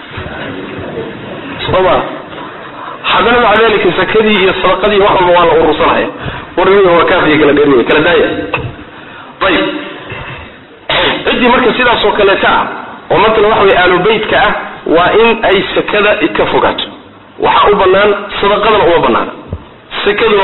sababa hadana macalika sakadii iyo sadaqadii waxa waa la urursanaya warriyo waa kaafiye kala dheeriyo kala daaya tayib cidii marka sidaas oo kale taa oo marka waxa way aalu baytka ah waa in ay sakada ka fogaato waxa u banaan sadaqadana u banaan sakaduna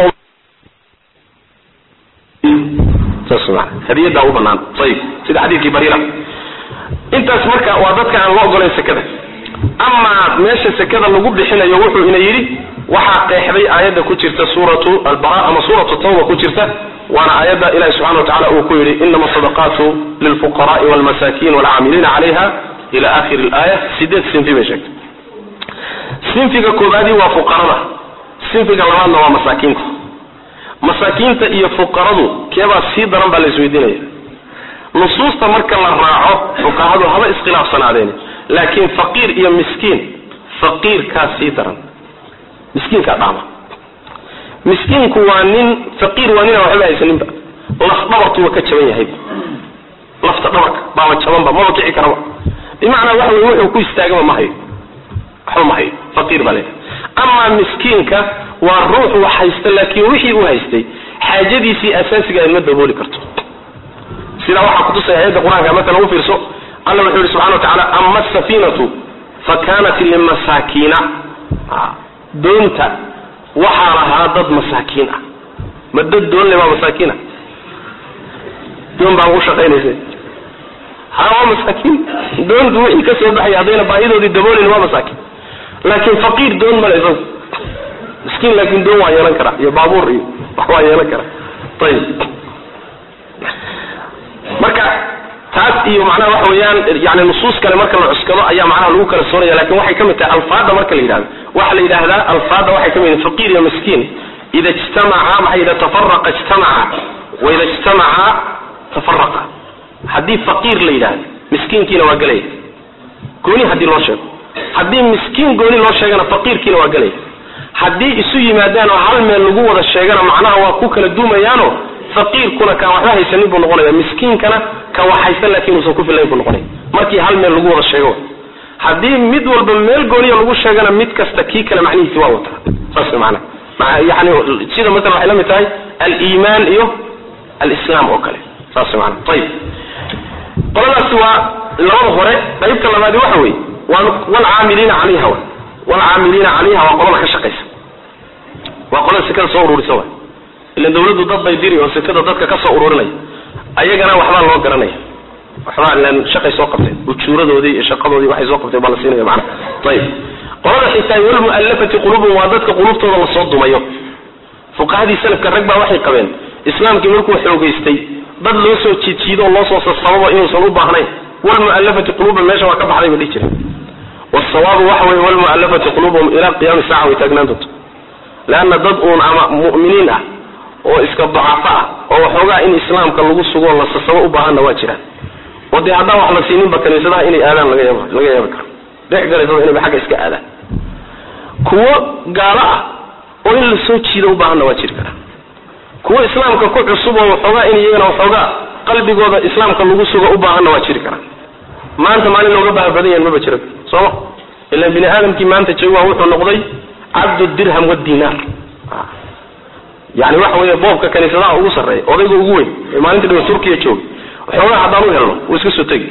tasma hadiyada u banaan tayib sida xadiiskii bariira intaas marka waa dadka aan loo ogoleen sakada ama meesha sakada lagu bixinayo wuxuu ina yiri waxaa qeexday aayadda ku jirta suuratu albara ama suuratu tawba ku jirta waana aayadda ilahi subxana watacaala uu ku yidhi inama sadaqaatu lilfuqaraai walmasaakin walcaamiliina calayha ila akhiri alaaya 8 sinfi bay sheegtay sinfiga koobaadii waa fuqarada sinfiga labaadna waa masaakiinta masaakiinta iyo fuqaradu keebaa sii daran baa la isweydiinaya nusuusta marka la raaco fuqahadu haba iskhilaafsanaadeen laakiin faqiir iyo miskiin faqiirkaa sii daran miskiinkaa dhaama miskiinku waa nin faqiir waa nina waxba haysaninba laf dhabartu waa ka jaban yahay lafta dhabarka baaba jabanba maba kici karaba bimacnaa waxa wey wuxuu ku istaagaba ma hayo waxba ma hayo faqiir baa leedahay amaa miskiinka waa ruux wax haysta laakiin wixii uu haystay xaajadiisii asaasiga ay ma dabooli karto sidaa waxaa kutusaya ayadda qur-aanka maala u fiirso alla wuxuu yihi subxana wa tacaala ama asafiinatu fa kanat limasaakiina doonta waxaa lahaa dad masaakiin ah ma dad doon le baa masaakiin ah doon baa ugu shaqaynaysa waa masaakiin doontu wixii ka soo baxaya haddayna baahidoodii daboolin waa masaakiin laakiin faqiir doon ma leysa miskiin laakiin doon waa yeelan karaa iyo baabuur iyo wax waa yeelan karaa ayib marka taas iyo macnaha waxa weeyaan yani nusuus kale marka la cuskado ayaa macnaha lagu kala soonaya lakin waxay kamid tahay alfaada marka la yidhahdo waxa la yidhahdaa alfaada waxay kamid yihin faqiir iyo miskiin ida ijtamaca maxay ida tafaraqa ijtamaca wa ida ijtamaca tafaraqa haddii faqiir la yidhahdo miskiinkiina waa gelaya gooni haddii loo sheego haddii miskiin gooni loo sheegana faqiirkiina waa gelaya haddii isu yimaadaan oo hal meel lagu wada sheegana macnaha waa ku kala duumayaano faqiirkuna kaan waxba haysanin buu noqonaya miskiinkana kan wax haysan laakiin uusan ku filayn buu noqonaya markii hal meel lagu wada sheego haddii mid walba meel gooniya lagu sheegana mid kasta kii kale macnihiisi waa wataa saas macna yani sida masalan waxay la mid tahay aliimaan iyo alislaam oo kale saas macna ayib qoladaasi waa labada hore qaybta labaadi waxa weeye walcaamiliina calayha walcaamiliina calayha waa qolada ka shaqaysa waa qolada sekada soo ururisa wa ilan dawladdu dad bay diri oo sekada dadka ka soo ururinaya ayagana waxbaa loo garanaya waxbaa ilan shaqay soo qabteen ujuuradoodii iyo shaqadoodii waxay soo qabteen baa la siinaya macna ayib qolada xitaa walmu'allafati qulubuhum waa dadka qulubtooda lasoo dumayo fuqahadii salafka rag baa waxay qabeen islaamkii markuu xoogaystay dad loo soo jiidjiido oo loo soo sasababa inuusan u baahnayn walmu'allafati qulubuhum meesha waa ka baxday ba dhihi jireen والصواب وحوي والمؤلفة قلوبهم إلى قيام الساعة ويتقنانتو لأن ضدهم أما مؤمنين وإسك الضعفاء وحوغا إن إسلام كان لغو سقوه الله سسوأ بهانا واجرا ودي عدا وحنا سينين بكنيسة إني آلان لغا يبكر ديح قال يسوه إني بحق إسك آلان كوا قاراء وإن لسوء تشيدو بهانا واجرا كوا إسلام كان كوع الصبح وحوغا إني يغنى وحوغا قلبي قوضا إسلام كان لغو سقوه بهانا واجرا ما أنت مالي لو قبها بديا ما بجرب صح إلا بني آدم كي ما أنت تشوه وحو نقضي عبد الدرهم والدينار يعني waxa weeye boobka kaniisadaha ugu sareeyo odayga ugu weyn ee maalinta dhow Turkiga joog waxoogaa hadaan u helno oo iska soo tagi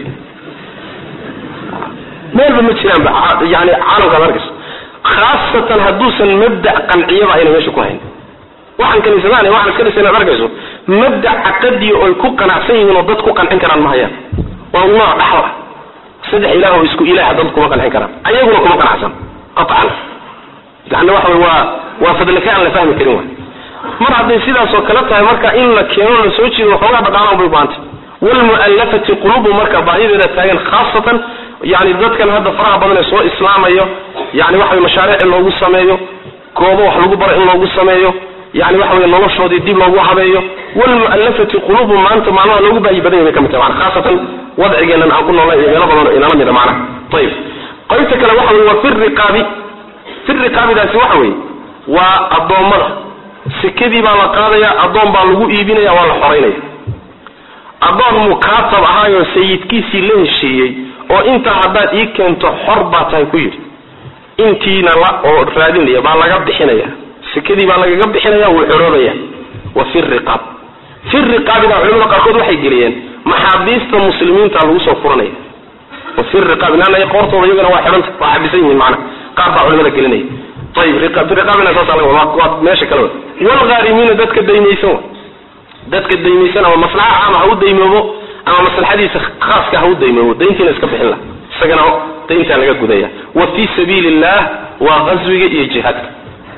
meel ma jiraan ba yani caalamka markas khaasatan haduusan mabda qanciyo ayna meesha ku hayn waxan kaniisadaha waxan iska dhisay markayso mabda aqadi oo ku qanacsan yihiin oo dad ku qancin karaan ma hayaan waa nooc dhaxwa saddex ilaahu isku ilaaha dad kuma qancin karaan ayaguna kuma qanacsan qatan yani waxa waa fadlaka aan la fahmi karin mar haday sidaas oo kala tahay marka in la keeno la soo jiido waxoogaa dhaqaalaha bay baantay walmu'allafati qulubu marka baahideeda taagan khaasatan yani dadkan hadda faraha badan ee soo islaamayo yani waxa mashaariic loogu sameeyo goobo wax lagu baro in loogu sameeyo yani waxa weeye noloshoodii dib loogu habeeyo walmu'allafati qulubu maanta maalmaha loogu baahi badan yahay kamid tahay khaasatan wadcigeena aan ku noolay iyo meelo badan inala mid macna tayib qaybta kale waxa weeye waa firriqabi daasi waxa weeye waa adoomada sikadii baa la qaadaya adoon baa lagu iibinaya waa la xoreynaya adoon mukaatab ahaayo sayidkiisii la heshiiyey oo inta haddaad ii keento xor baa tahay ku yidhi intiina la oo raadinaya baa laga bixinaya sikadii baa lagaga bixinaya wuu xoroobaya wa firriqaabida culimada qaarkood waxay geliyeen maxaabiista muslimiinta lagu soo furanaya wa firriqaabina qoortooda iyagana waa xidhanta waa xabisan yihiin macna qaar baa culimada gelinaya طيب رقابنا اساسا waa meesha kale walgharimina dadka daymeysan ama maslaxa ama ha u daymoobo ama maslaxadiisa khaaska ha u daymoobo dayntiina iska bixin la isagana daynta laga gudaya wa fi sabilillah wa ghazwiga iyo jihadka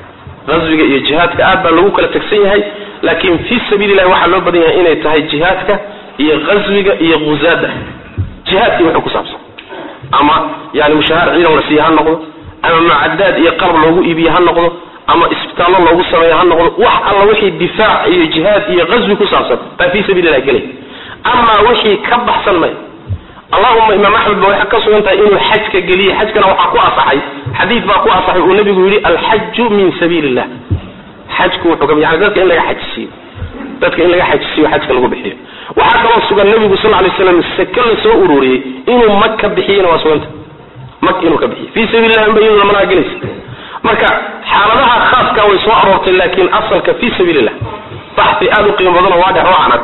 غزوga iyo jihaadka aad baa lagu kala tagsan yahay laakiin fi sabilillah waxa loo badan yahay inay tahay jihaadka iyo غزوga iyo quzaada jihaadki wuxuu ku saabsan ama yani mushahar ciidan la siiyo ha noqdo ama mu'addad iyo qalb loogu iibiyo ha noqdo ama isbitaalo loogu sameeyo ha noqdo wax alla wixii difaac iyo jihaad iyo غزو ku saabsan baa fi sabilillah galay ama wixii ka baxsan may اللهم إمام أحمد بن حكى أنت إنه الحج كجليه حج كان وحقوا أصحي حديث بقوا أصحي والنبي يقول الحج من سبيل الله حج كو حكم يعني ذلك إلا يحج سي ذلك إلا يحج سي وحج كان بحيه وحكى الله النبي صلى الله عليه وسلم السكن سؤروري إنه مكة بحينا وسوانت مكة إنه كبحي في سبيل الله مبين لما جلس مكة حالها خاص كوي سوارت لكن أصل في سبيل الله تحت آلو قيم بضنا واضح وعنك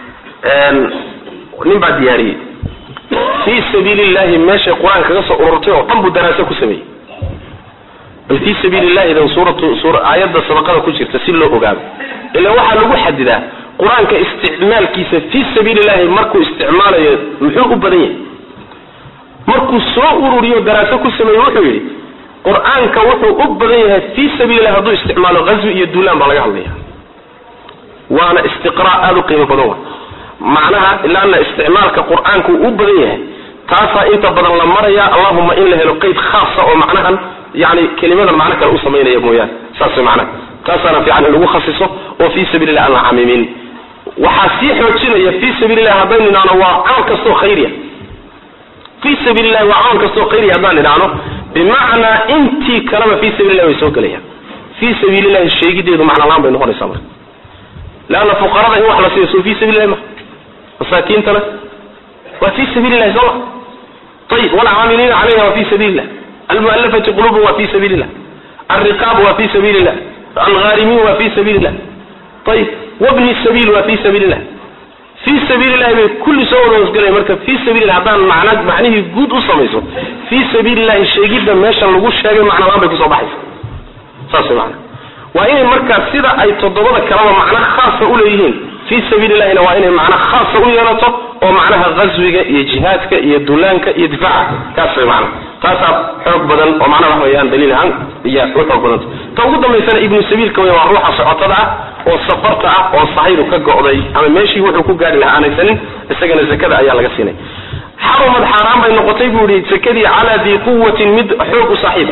نبع دياري في سبيل الله ماشي القرآن كذا أورطيه وطنب دراسة كسمي بل في سبيل الله إذا سورة آيات السبقات كشير تسيل له أقاب إلا واحد لو حدده قرآن كاستعمال كيس في سبيل الله مركو استعمال محوق بدنيا مركو سوء ريو دراسة كسمي وحوي قرآن كوحو بدنيا في سبيل الله هذو استعمال غزو يدولان بلغ عليها وأنا استقراء آلو قيمة بدوة معناها إلا أن استعمالك قرآن كأبريه تاسا انت بدل لمريا اللهم إن له لقيد خاصة ومعناها يعني كلمات المعنى كالأصمين يا ابنويا ساسي معنى تاسا في عن اللي خصصه وفي سبيل الله العاممين وحاسيح وتشيني في سبيل الله بيننا أنا وعام كستو خيريا في سبيل الله وعام كستو خيريا بيننا أنا بمعنى انت كلمة في سبيل الله ويسوك ليها في سبيل الله الشيء جديد معنى الله بينه هون يسامر لأن فقراء هو أحلى سيسو في سبيل الله مساكين ترى وفي سبيل الله زوء طيب والعاملين عليها وفي سبيل الله المؤلفة قلوبهم وفي سبيل الله الرقاب وفي سبيل الله الغارمين وفي سبيل الله طيب وابن السبيل وفي سبيل الله في سبيل الله كل سوء وزقله مركب في سبيل الله عبان معناه جود أصميسه في سبيل الله الشيء جدا ماشي نقول شيء معنى ما بيكون صباحي صاصي معنى وإن المركب سيدا أي تضبط كلام معنى خاصة أوليين في سبيل الله إلا وإن معنى خاصة أوليين ومعناها غزوك جهادك دولانك دفاعك كاسر معنى تاسع حق بدن ومعنى وحويان دليل عن هي روح بدن توجد مثلا ابن السبيل كوي وروح صعطة والسفرت والصحيح كقعدي أما ماشي هو حقوق قال لها أنا سنين السجن الزكاة أيها لقسيني حرم الحرام بين نقطتين يريد سكدي على ذي قوة مد حقوق صاحبه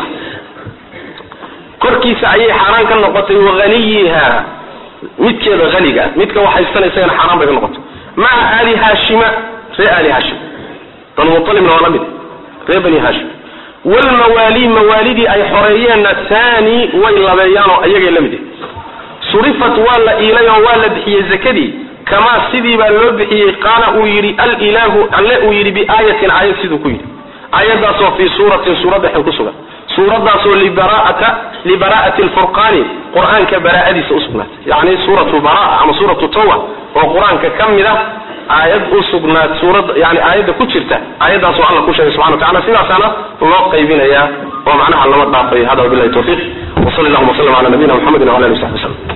كركي سعي حرام كان نقطتين وغنيها مد كذا غنيجة مد كواحد سنة حرام بين نقطة مع آل هاشم في آل هاشم طلب من ولمد في بني هاشم والموالي موالدي أي حريين الثاني وإلا بيانو أيجي لمدي صرفت ولا إليه ولا بحي الزكدي كما سيدي باللبحي قال أويري الإله ألا أويري بآية آية سيدو كويري آية داسو في سورة بحكسوها سورة داسو لبراءة الفرقان قرآن كبراءة سأسقنات يعني سورة براءة أما سورة التوبة وقرآن ككملة آيات أسقنات سورة يعني آيات كتشرته آيات داسو الله كشري سبحانه وتعالى سنة سنة الله قيبين إياه ومعناها اللهم الضعفي هذا وبالله التوفيق وصلى الله وسلم على نبينا محمد وعلى آله وصحبه وسلم